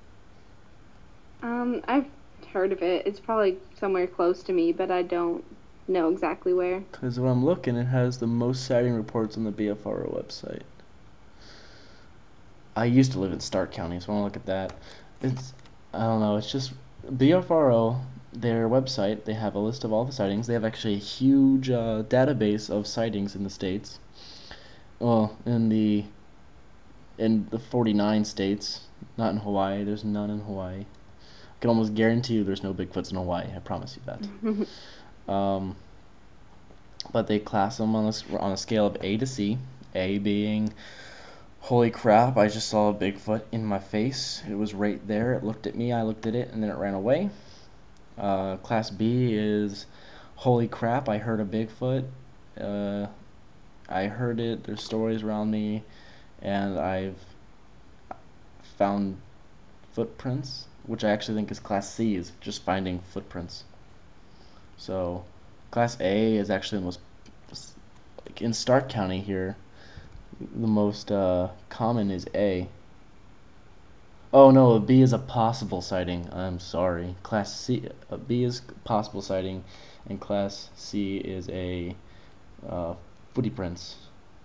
Um, I've heard of it. It's probably somewhere close to me, but I don't know exactly where. Because when I'm looking, it has the most sighting reports on the B F R O website. I used to live in Stark County, so I want to look at that. It's, I don't know, it's just B F R O, their website, they have a list of all the sightings. They have actually a huge uh, database of sightings in the states. Well, in the in the forty-nine states, not in Hawaii. There's none in Hawaii. I can almost guarantee you there's no Bigfoots in Hawaii. I promise you that. um, but they class them on a, on a scale of A to C. A being, holy crap, I just saw a Bigfoot in my face. It was right there. It looked at me. I looked at it, and then it ran away. Uh, class B is, holy crap, I heard a Bigfoot. Uh, I heard it. There's stories around me, and I've found footprints, which I actually think is class C, is just finding footprints. So, class A is actually the most, like in Stark County here, the most uh, common is A. Oh no, B is a possible sighting. I'm sorry. Class C, uh, B is possible sighting, and Class C is a uh, footy prints.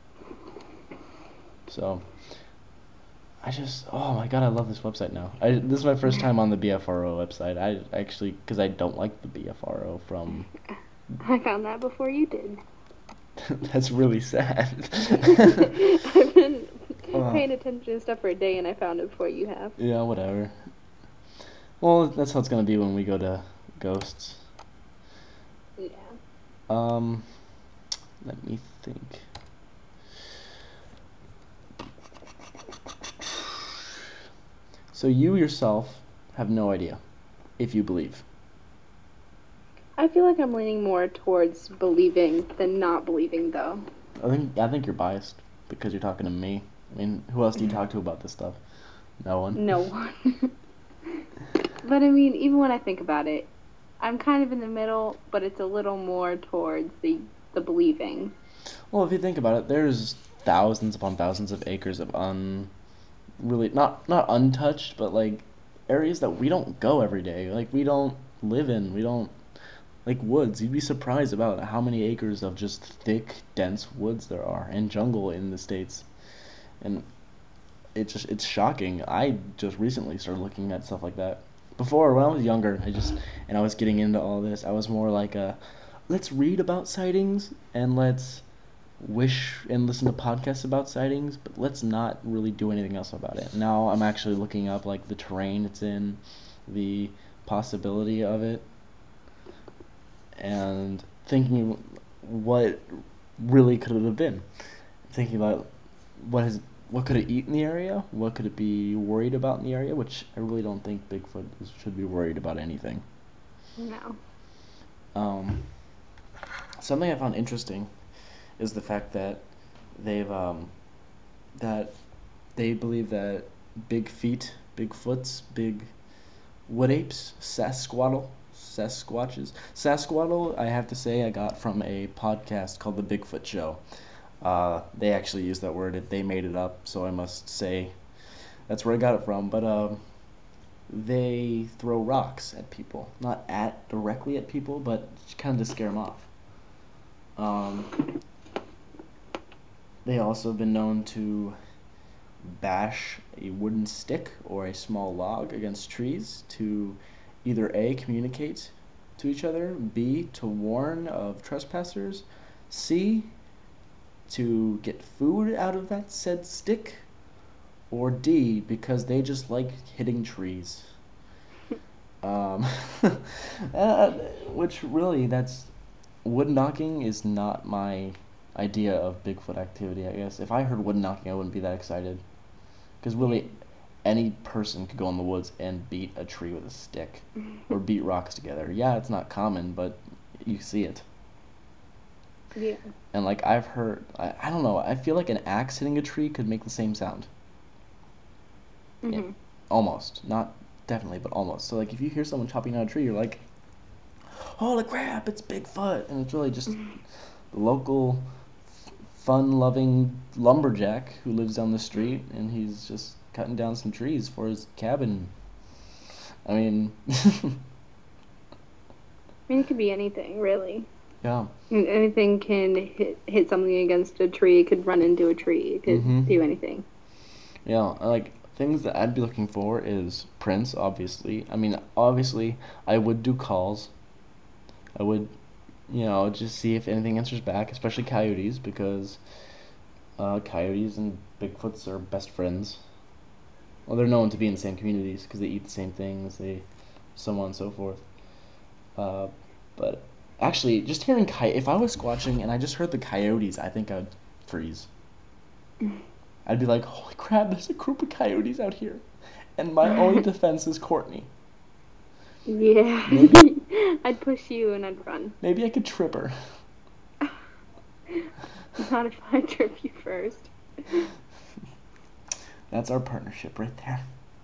So, I just, oh my god, I love this website now. I, this is my first time on the B F R O website. I actually, because I don't like the B F R O from... I found that before you did. That's really sad. I've been uh, paying attention to stuff for a day, and I found it before you have. Yeah, whatever. Well, that's how it's gonna be when we go to Ghosts. Yeah. Um, let me think. So you yourself have no idea if you believe. I feel like I'm leaning more towards believing than not believing, though. I think I think you're biased because you're talking to me. I mean, who else do you talk to about this stuff? No one. No one. But I mean, even when I think about it, I'm kind of in the middle, but it's a little more towards the the believing. Well, if you think about it, there's thousands upon thousands of acres of un, really not not untouched, but like areas that we don't go every day. Like we don't live in. We don't. Like woods, you'd be surprised about how many acres of just thick, dense woods there are, and jungle in the States. And it just it's shocking. I just recently started looking at stuff like that. Before, when I was younger, I just and I was getting into all this, I was more like a let's read about sightings and let's wish and listen to podcasts about sightings, but let's not really do anything else about it. Now I'm actually looking up like the terrain it's in, the possibility of it, and thinking what really could it have been. Thinking about what has what could it eat in the area, what could it be worried about in the area, which I really don't think Bigfoot is, should be worried about anything. No. Um, something I found interesting is the fact that they've um, that they believe that big feet, Bigfoots, big wood apes, Sasquattle, Sasquatches. Sasquattle, I have to say, I got from a podcast called The Bigfoot Show. Uh, they actually used that word. They made it up, so I must say that's where I got it from. But um, they throw rocks at people. Not at directly at people, but kind of to scare them off. Um, they also have been known to bash a wooden stick or a small log against trees to either A, communicate to each other, B, to warn of trespassers, C, to get food out of that said stick, or D, because they just like hitting trees. um, uh, which really, that's, wood knocking is not my idea of Bigfoot activity, I guess. If I heard wood knocking, I wouldn't be that excited. Because really, any person could go in the woods and beat a tree with a stick, or beat rocks together. Yeah, it's not common, but you see it. Yeah. And like I've heard, I, I don't know, I feel like an axe hitting a tree could make the same sound. Mm-hmm. Yeah, almost, not definitely, but almost. So like if you hear someone chopping down a tree, you're like, holy crap, it's Bigfoot, and it's really just Mm-hmm. the local fun-loving lumberjack who lives down the street, and he's just cutting down some trees for his cabin. I mean, I mean, it could be anything, really. yeah. Anything can hit hit something against a tree. It could run into a tree. It could Mhm. do anything. Yeah, like things that I'd be looking for is prints, obviously. I mean, obviously, I would do calls. I would, you know, just see if anything answers back, especially coyotes, because uh, coyotes and Bigfoots are best friends. Well, they're known to be in the same communities because they eat the same things, they, so on and so forth. Uh, but actually, just hearing coy- if I was squatching and I just heard the coyotes, I think I'd freeze. I'd be like, holy crap, there's a group of coyotes out here. And my only defense is Courtney. Yeah. Maybe- I'd push you and I'd run. Maybe I could trip her. Not if I trip you first. That's our partnership right there.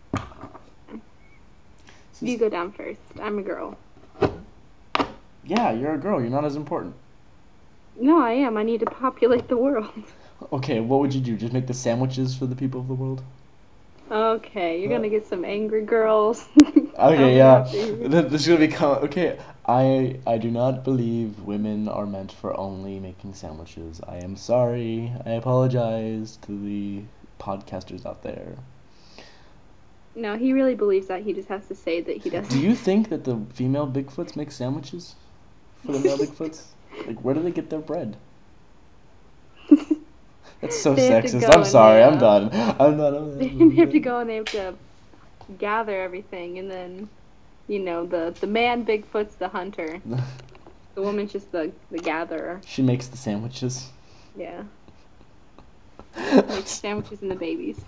You go down first. I'm a girl. Yeah, you're a girl. You're not as important. No, I am. I need to populate the world. Okay, what would you do? Just make the sandwiches for the people of the world? Okay, you're gonna get some angry girls. Okay, yeah. Happy. Th- This is gonna become okay. I I do not believe women are meant for only making sandwiches. I am sorry. I apologize to the podcasters out there. No, he really believes that. He just has to say that he doesn't. Do you think that the female Bigfoots make sandwiches for the male Bigfoots? Like, where do they get their bread? That's so They have to sexist. go I'm and sorry. they, I'm uh, done. I'm done. I'm They done. have to go and they have to gather everything, and then, you know, the the man Bigfoot's the hunter. The woman's just the the gatherer. She makes the sandwiches. Yeah. Makes sandwiches and the babies.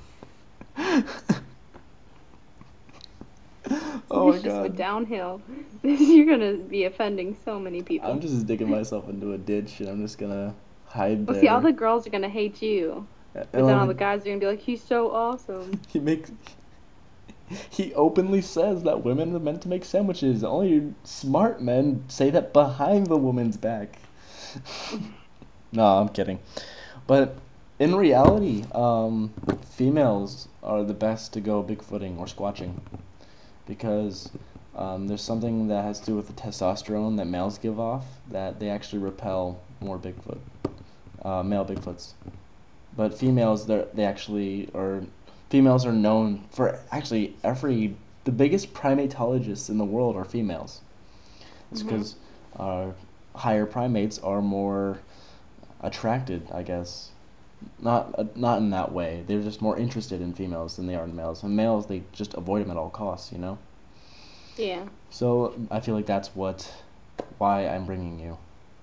Oh my This just went god. downhill. You're gonna be offending so many people. I'm just digging myself into a ditch and I'm just gonna hide Well, there. see, all the girls are gonna hate you, but then all the Um, guys are gonna be like, "He's so awesome." He makes. He openly says that women are meant to make sandwiches. Only smart men say that behind the woman's back. No, I'm kidding. But in reality, um, females are the best to go bigfooting or squatching because um, there's something that has to do with the testosterone that males give off that they actually repel more Bigfoot, uh, male Bigfoots. But females, they they actually are. Females are known for actually every the biggest primatologists in the world are females. It's Mhm. because uh, higher primates are more attracted, I guess. Not uh, not in that way. They're just more interested in females than they are in males. And males, they just avoid them at all costs, you know. Yeah. So I feel like that's what why I'm bringing you.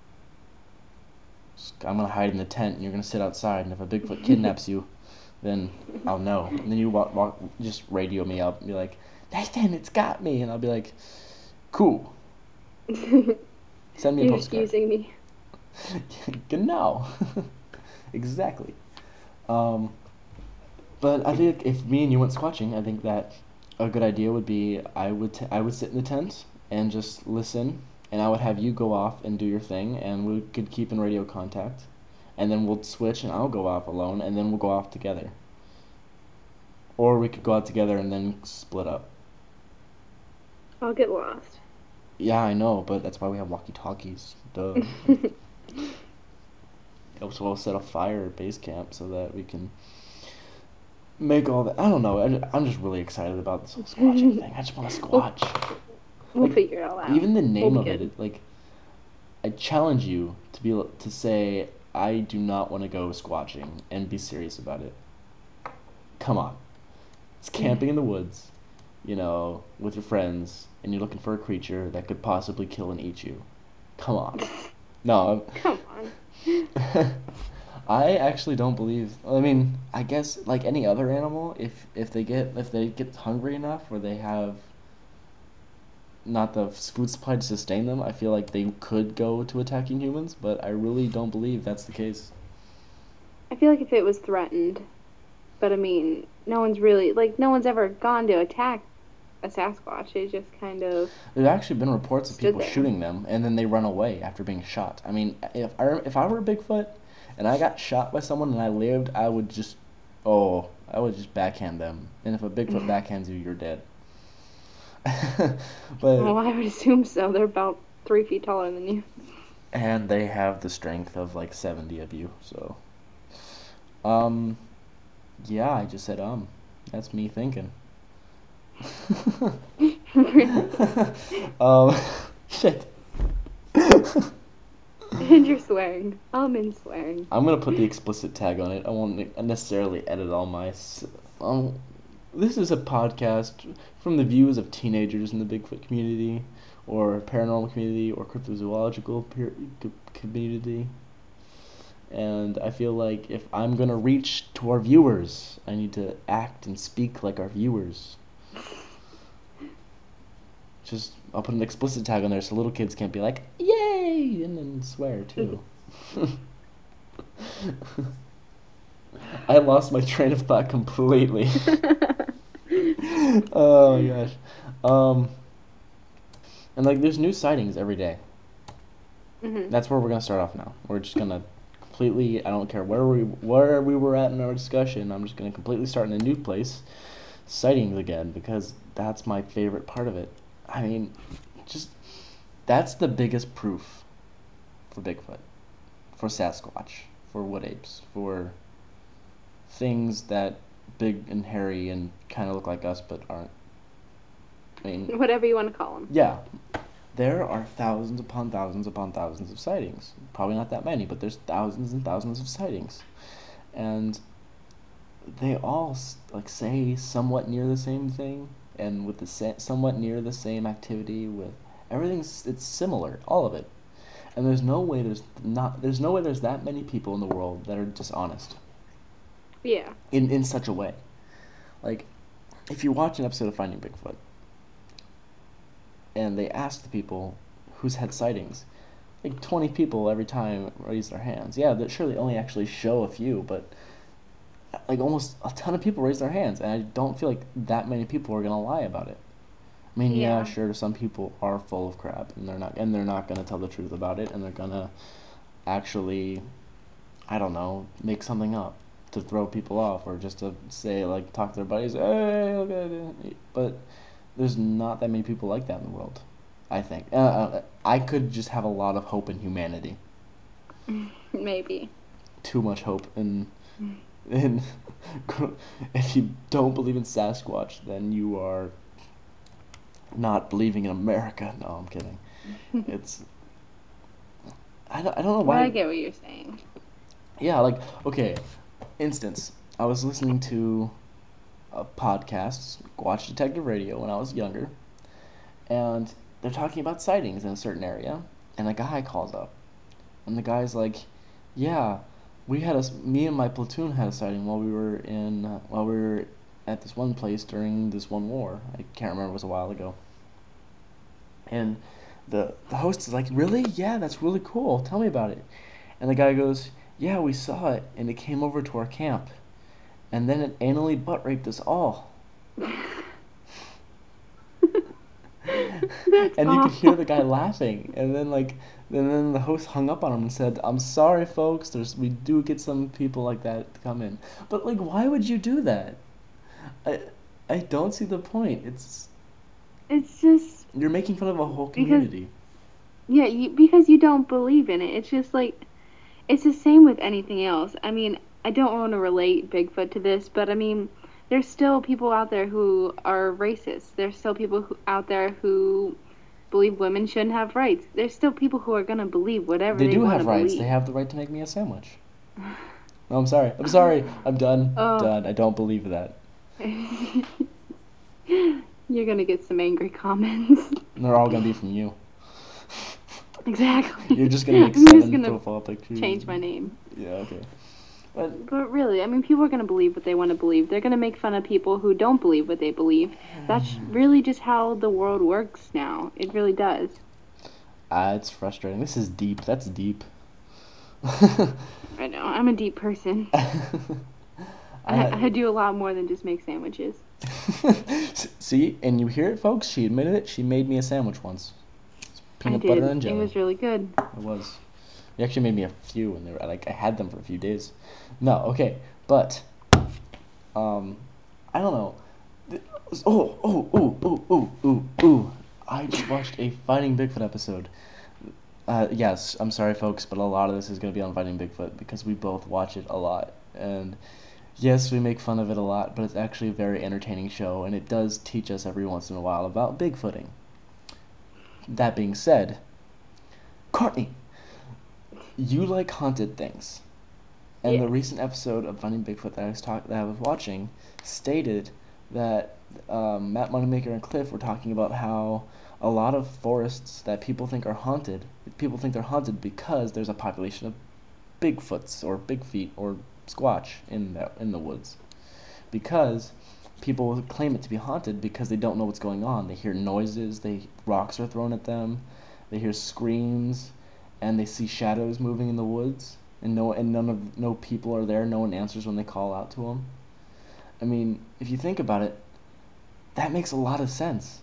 I'm gonna hide in the tent, and you're gonna sit outside. And if a Bigfoot kidnaps you, then I'll know. And then you walk, walk, just radio me up and be like, "Nathan, it's got me," and I'll be like, "Cool, send me a You're just postcard." using me. Genau. Exactly. Um, but I think if me and you went squatching, I think that a good idea would be I would t- I would sit in the tent and just listen, and I would have you go off and do your thing, and we could keep in radio contact, and then we'll switch, and I'll go off alone, and then we'll go off together. Or we could go out together and then split up. I'll get lost. Yeah, I know, but that's why we have walkie-talkies. Duh. So we'll set a fire at base camp so that we can make all that. I don't know. I, I'm just really excited about this whole squatching thing. I just want to squatch. We'll Like, figure it all out. Even the name We'll of be it, good. like, I challenge you to be able to say, I do not want to go squatching and be serious about it. Come on. It's camping in the woods, you know, with your friends, and you're looking for a creature that could possibly kill and eat you. Come on. No, Come on. I actually don't believe. I mean, I guess like any other animal, if if they get if they get hungry enough or they have not the food supply to sustain them, I feel like they could go to attacking humans. But I really don't believe that's the case. I feel like if it was threatened, but I mean, no one's really like no one's ever gone to attack a Sasquatch. It just kind of There's actually been reports of Stood people there. shooting them and then they run away after being shot. I mean, if I if I were a Bigfoot and I got shot by someone and I lived, I would just oh, I would just backhand them. And if a Bigfoot backhands you, you're dead. But well, I would assume so. They're about three feet taller than you. and they have the strength of like seventy of you, so um Yeah, I just said um. That's me thinking. um, shit. And you're swearing. I'm in swearing. I'm gonna put the explicit tag on it. I won't ne- necessarily edit all my. S- um, this is a podcast from the views of teenagers in the Bigfoot community, or paranormal community, or cryptozoological per- c- community. And I feel like if I'm gonna reach to our viewers, I need to act and speak like our viewers. Just, I'll put an explicit tag on there so little kids can't be like, yay, and then swear too. I lost my train of thought completely. Oh my gosh. Um, and like, there's new sightings every day. Mhm. That's where we're gonna start off now. We're just gonna completely, I don't care where we where we were at in our discussion, I'm just gonna completely start in a new place, sightings again, because that's my favorite part of it. I mean, just, that's the biggest proof for Bigfoot, for Sasquatch, for wood apes, for things that big and hairy and kind of look like us but aren't. I mean, Whatever you want to call them. yeah, there are thousands upon thousands upon thousands of sightings. Probably not that many, but there's thousands and thousands of sightings. And they all s- like say somewhat near the same thing, and with the sa- somewhat near the same activity, with everything's, it's similar, all of it. And there's no way there's not there's no way there's that many people in the world that are dishonest Yeah. in in such a way. Like, if you watch an episode of Finding Bigfoot and they ask the people who's had sightings, like twenty people every time raise their hands. Yeah, they surely only actually show a few, but like almost a ton of people raise their hands, and I don't feel like that many people are gonna lie about it. I mean, yeah, Yeah. sure, some people are full of crap, and they're not, and they're not gonna tell the truth about it, and they're gonna actually, I don't know, make something up to throw people off, or just to say, like, talk to their buddies, hey, look at it. But there's not that many people like that in the world, I think. Uh, uh, I could just have a lot of hope in humanity. Maybe. Too much hope in, in. If you don't believe in Sasquatch, then you are not believing in America. No, I'm kidding. It's. I don't, I don't know Well, why. I get what you're saying. Yeah, like, okay, instance, I was listening to a podcast, Watch Detective Radio, when I was younger, and they're talking about sightings in a certain area, and a guy calls up, and the guy's like, yeah, we had a, s- me and my platoon had a sighting while we were in, uh, while we were at this one place during this one war. I can't remember, it was a while ago. And the the host is like, really? Yeah, that's really cool. Tell me about it. And the guy goes, yeah, we saw it, and it came over to our camp, and then it anally butt raped us all. That's And you could hear awful. the guy laughing, and then like, and then the host hung up on him and said, "I'm sorry, folks. There's we do get some people like that to come in, but like, why would you do that? I I don't see the point. It's It's just, you're making fun of a whole Because- community." yeah, you, because you don't believe in it. It's just like, it's the same with anything else. I mean, I don't want to relate Bigfoot to this, but I mean, there's still people out there who are racist. There's still people who, out there who believe women shouldn't have rights. There's still people who are going to believe whatever They they, do want have to rights. believe. They have the right to make me a sandwich. No, I'm sorry. I'm sorry. I'm done. Oh. Done. I don't believe that. You're going to get some angry comments. And they're all gonna be from you. Exactly. You're just gonna make I'm just seven gonna profile pictures. change my name. Yeah. Okay. But But really, I mean, people are going to believe what they want to believe. They're going to make fun of people who don't believe what they believe. That's really just how the world works now. It really does. ah, it's frustrating. This is deep. That's deep. I know. I'm a deep person. I, I do a lot more than just make sandwiches. See, and you hear it, folks. She admitted it. She made me a sandwich once. It's peanut I did. butter and It jelly. was really good. It was. You actually made me a few, and they were like I had them for a few days. No, okay, but um, I don't know. Th- Oh, oh, oh, oh, oh, oh, oh! I just watched a Finding Bigfoot episode. Uh, yes, I'm sorry, folks, but a lot of this is gonna be on Finding Bigfoot because we both watch it a lot, and Yes, we make fun of it a lot, but it's actually a very entertaining show, and it does teach us every once in a while about Bigfooting. That being said, Courtney, you like haunted things, and Yeah. the recent episode of Finding Bigfoot that I was talk- that I was watching stated that um, Matt Moneymaker and Cliff were talking about how a lot of forests that people think are haunted, people think they're haunted because there's a population of Bigfoots or Big Feet or Squatch in the in the woods, because people claim it to be haunted because they don't know what's going on. They hear noises, they rocks are thrown at them, they hear screams, and they see shadows moving in the woods, and no and none of no people are there. No one answers when they call out to them. I mean, if you think about it, that makes a lot of sense.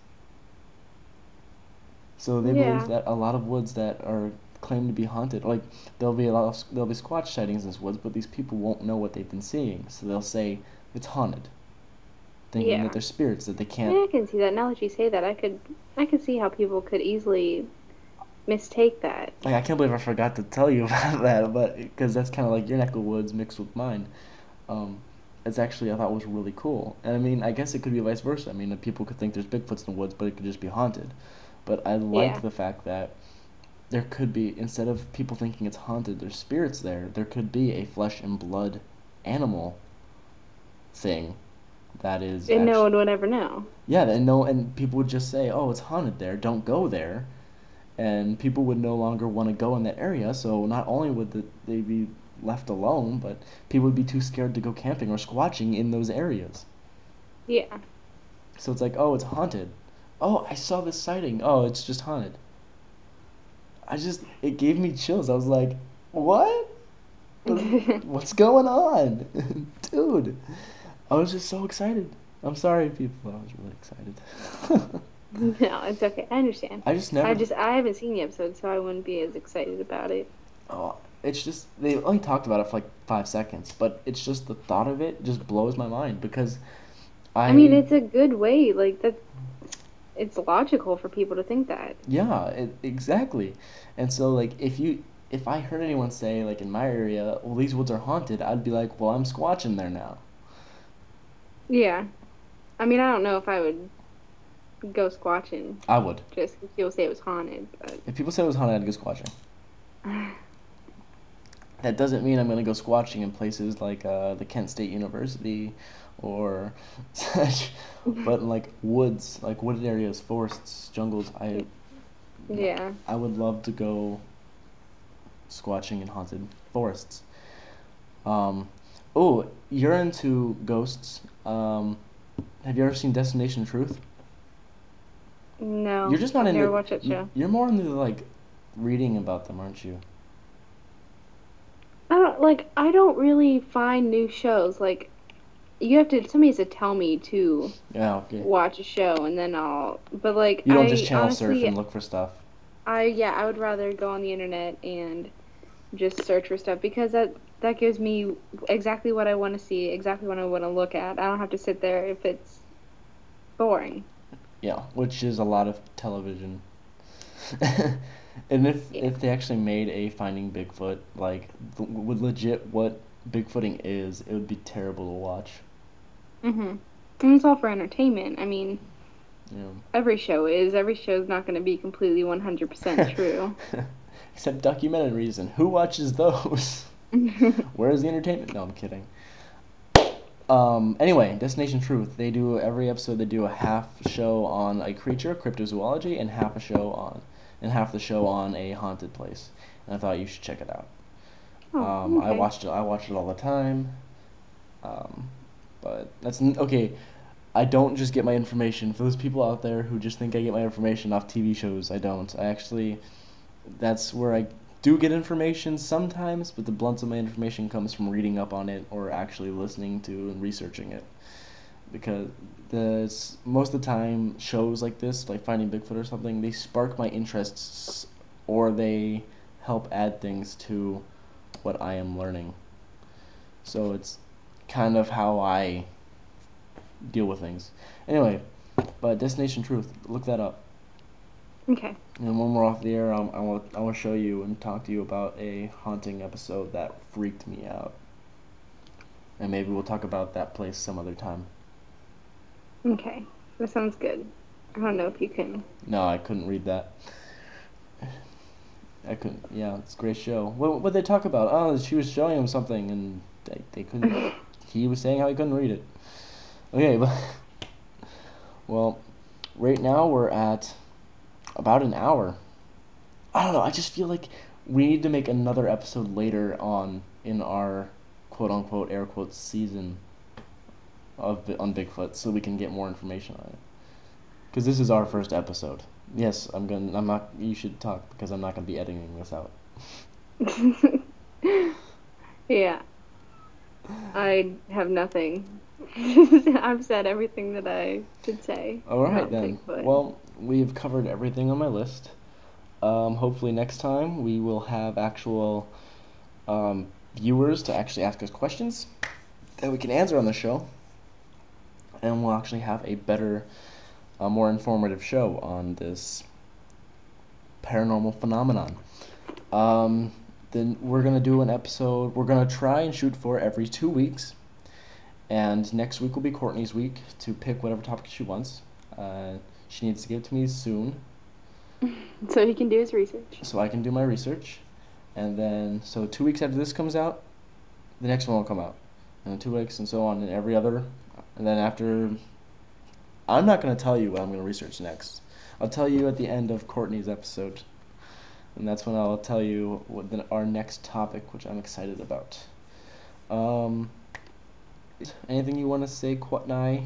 So they Yeah. believe that a lot of woods that are claimed to be haunted, like there'll be a lot of there'll be Squatch sightings in this woods, but these people won't know what they've been seeing, so they'll say it's haunted, thinking Yeah. that they're spirits that they I can't. mean, I can see that. Now that you say that, I could, I could see how people could easily mistake that. Like I can't believe I forgot to tell you about that, but because that's kind of like your neck of woods mixed with mine. Um, it's actually I thought was really cool, and I mean I guess it could be vice versa. I mean people could think there's Bigfoots in the woods, but it could just be haunted. But I like Yeah. the fact that there could be, instead of people thinking it's haunted, there's spirits there. There could be a flesh and blood animal thing that is And no actu- one would ever know. yeah, and no, and people would just say, "Oh, it's haunted there. Don't go there," and people would no longer want to go in that area. So not only would the, they be left alone, but people would be too scared to go camping or squatching in those areas. Yeah. So it's like, "Oh, it's haunted. Oh, I saw this sighting. Oh, it's just haunted." I just, it gave me chills. I was like, "What? What's going on?" Dude, I was just so excited. I'm sorry, people. I was really excited. No, it's okay. I understand. I just never. I just, I haven't seen the episode, so I wouldn't be as excited about it. Oh, it's just they only talked about it for like five seconds, but it's just the thought of it just blows my mind because I. I mean, it's a good way. Like that, it's logical for people to think that. Yeah, it, exactly. And so like if you if I heard anyone say like in my area, well these woods are haunted, I'd be like, well I'm squatching there now. Yeah. I mean, I don't know if I would go squatching I would. just because people say it was haunted, but If people said it was haunted, I'd go squatching. That doesn't mean I'm gonna go squatching in places like uh, the Kent State University or such, but in, like woods, like wooded areas, forests, jungles. I yeah. I would love to go squatching in haunted forests. Um, oh, you're into ghosts. Um, have you ever seen Destination Truth? No. You're just not I've into. never watched that you- show. You're more into like reading about them, aren't you? I don't like. I don't really find new shows. Like, you have to. Somebody has to tell me to Yeah. Okay. watch a show, and then I'll. But like, You don't I just channel honestly, surf and look for stuff. I yeah, I would rather go on the internet and just search for stuff because that that gives me exactly what I want to see, exactly what I want to look at. I don't have to sit there if it's boring. Yeah, which is a lot of television. And if Yeah. if they actually made a Finding Bigfoot, like th- with legit what Bigfooting is, it would be terrible to watch. Mhm. And it's all for entertainment. I mean, Yeah. every show is. Every show is not going to be completely one hundred percent true. Except documentaries, and who watches those? Where's the entertainment? No, I'm kidding. Um, anyway, Destination Truth. They do every episode. They do a half show on a creature, cryptozoology, and half a show on, and half the show on a haunted place. And I thought you should check it out. Oh, Um, I okay. watched it. I watch it all the time. Um, but that's n- okay. I don't just get my information. For those people out there who just think I get my information off T V shows, I don't. I actually, that's where I do get information sometimes, but the blunt of my information comes from reading up on it or actually listening to and researching it. Because the s- most of the time shows like this, like Finding Bigfoot or something, they spark my interests or they help add things to what I am learning. So it's kind of how I deal with things. Anyway, but Destination Truth, look that up. Okay. And when we're off the air, um, I want I want to show you and talk to you about a haunting episode that freaked me out. and maybe we'll talk about that place some other time. Okay, that sounds good. I don't know if you can. No, I couldn't read that. I couldn't. Yeah, it's a great show. What what they talk about? Oh, she was showing him something, and they, they couldn't. He was saying how he couldn't read it. Okay, but well, right now we're at about an hour. I don't know. I just feel like we need to make another episode later on in our quote unquote air quotes season of on Bigfoot, so we can get more information on it. Because this is our first episode. Yes, I'm gonna. I'm not. You should talk because I'm not gonna be editing this out. Yeah. I have nothing. I've said everything that I should say. All right about then. Bigfoot. Well, we've covered everything on my list. Um, hopefully next time we will have actual um, viewers to actually ask us questions that we can answer on the show, and we'll actually have a better, uh, more informative show on this paranormal phenomenon. Um, then we're gonna do an episode. We're gonna try and shoot for every two weeks, and next week will be Courtney's week to pick whatever topic she wants. Uh, she needs to give it to me soon, So he can do his research. so I can do my research, and then so two weeks after this comes out, the next one will come out, and then two weeks and so on, and every other, and then after, I'm not gonna tell you what I'm gonna research next. I'll tell you at the end of Courtney's episode, and that's when I'll tell you what the, our next topic, which I'm excited about. Um, anything you want to say, Quatnai?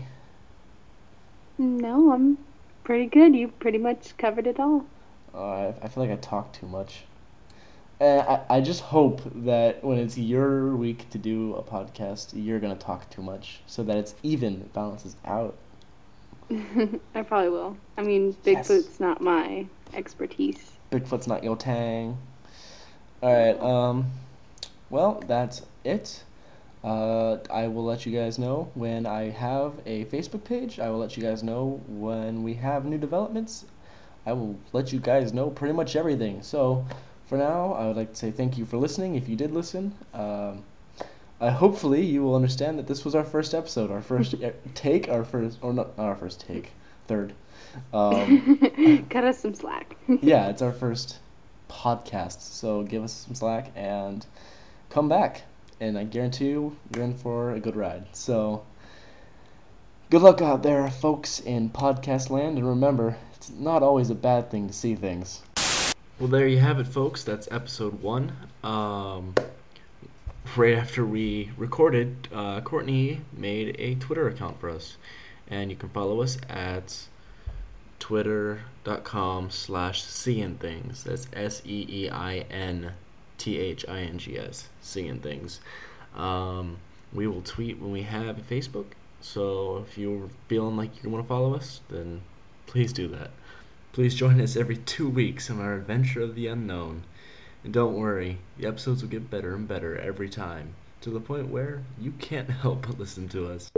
No, I'm pretty good. You pretty much covered it all. Uh, I, I feel like I talk too much. And I, I just hope that when it's your week to do a podcast, you're going to talk too much so that it's even, it balances out. I probably will. I mean, Yes. Bigfoot's not my expertise. Bigfoot's not your tang. Alright, um, well, that's it. Uh, I will let you guys know when I have a Facebook page. I will let you guys know when we have new developments. I will let you guys know pretty much everything. So, for now, I would like to say thank you for listening, if you did listen. Um, I, hopefully, you will understand that this was our first episode, our first e- take, our first, or not, not our first take, third. Um, Cut us some slack. yeah, it's our first podcast, so give us some slack and come back, and I guarantee you, you're in for a good ride. So, good luck out there, folks in podcast land, and remember, it's not always a bad thing to see things. Well, there you have it, folks. That's episode one. Um, right after we recorded, uh, Courtney made a Twitter account for us, and you can follow us at twitter.com slash seeing things. That's S E E I N T H I N G S, seeing things. Um, we will tweet when we have a Facebook, so if you're feeling like you want to follow us, then please do that. Please join us every two weeks on our adventure of the unknown. And don't worry, the episodes will get better and better every time, to the point where you can't help but listen to us.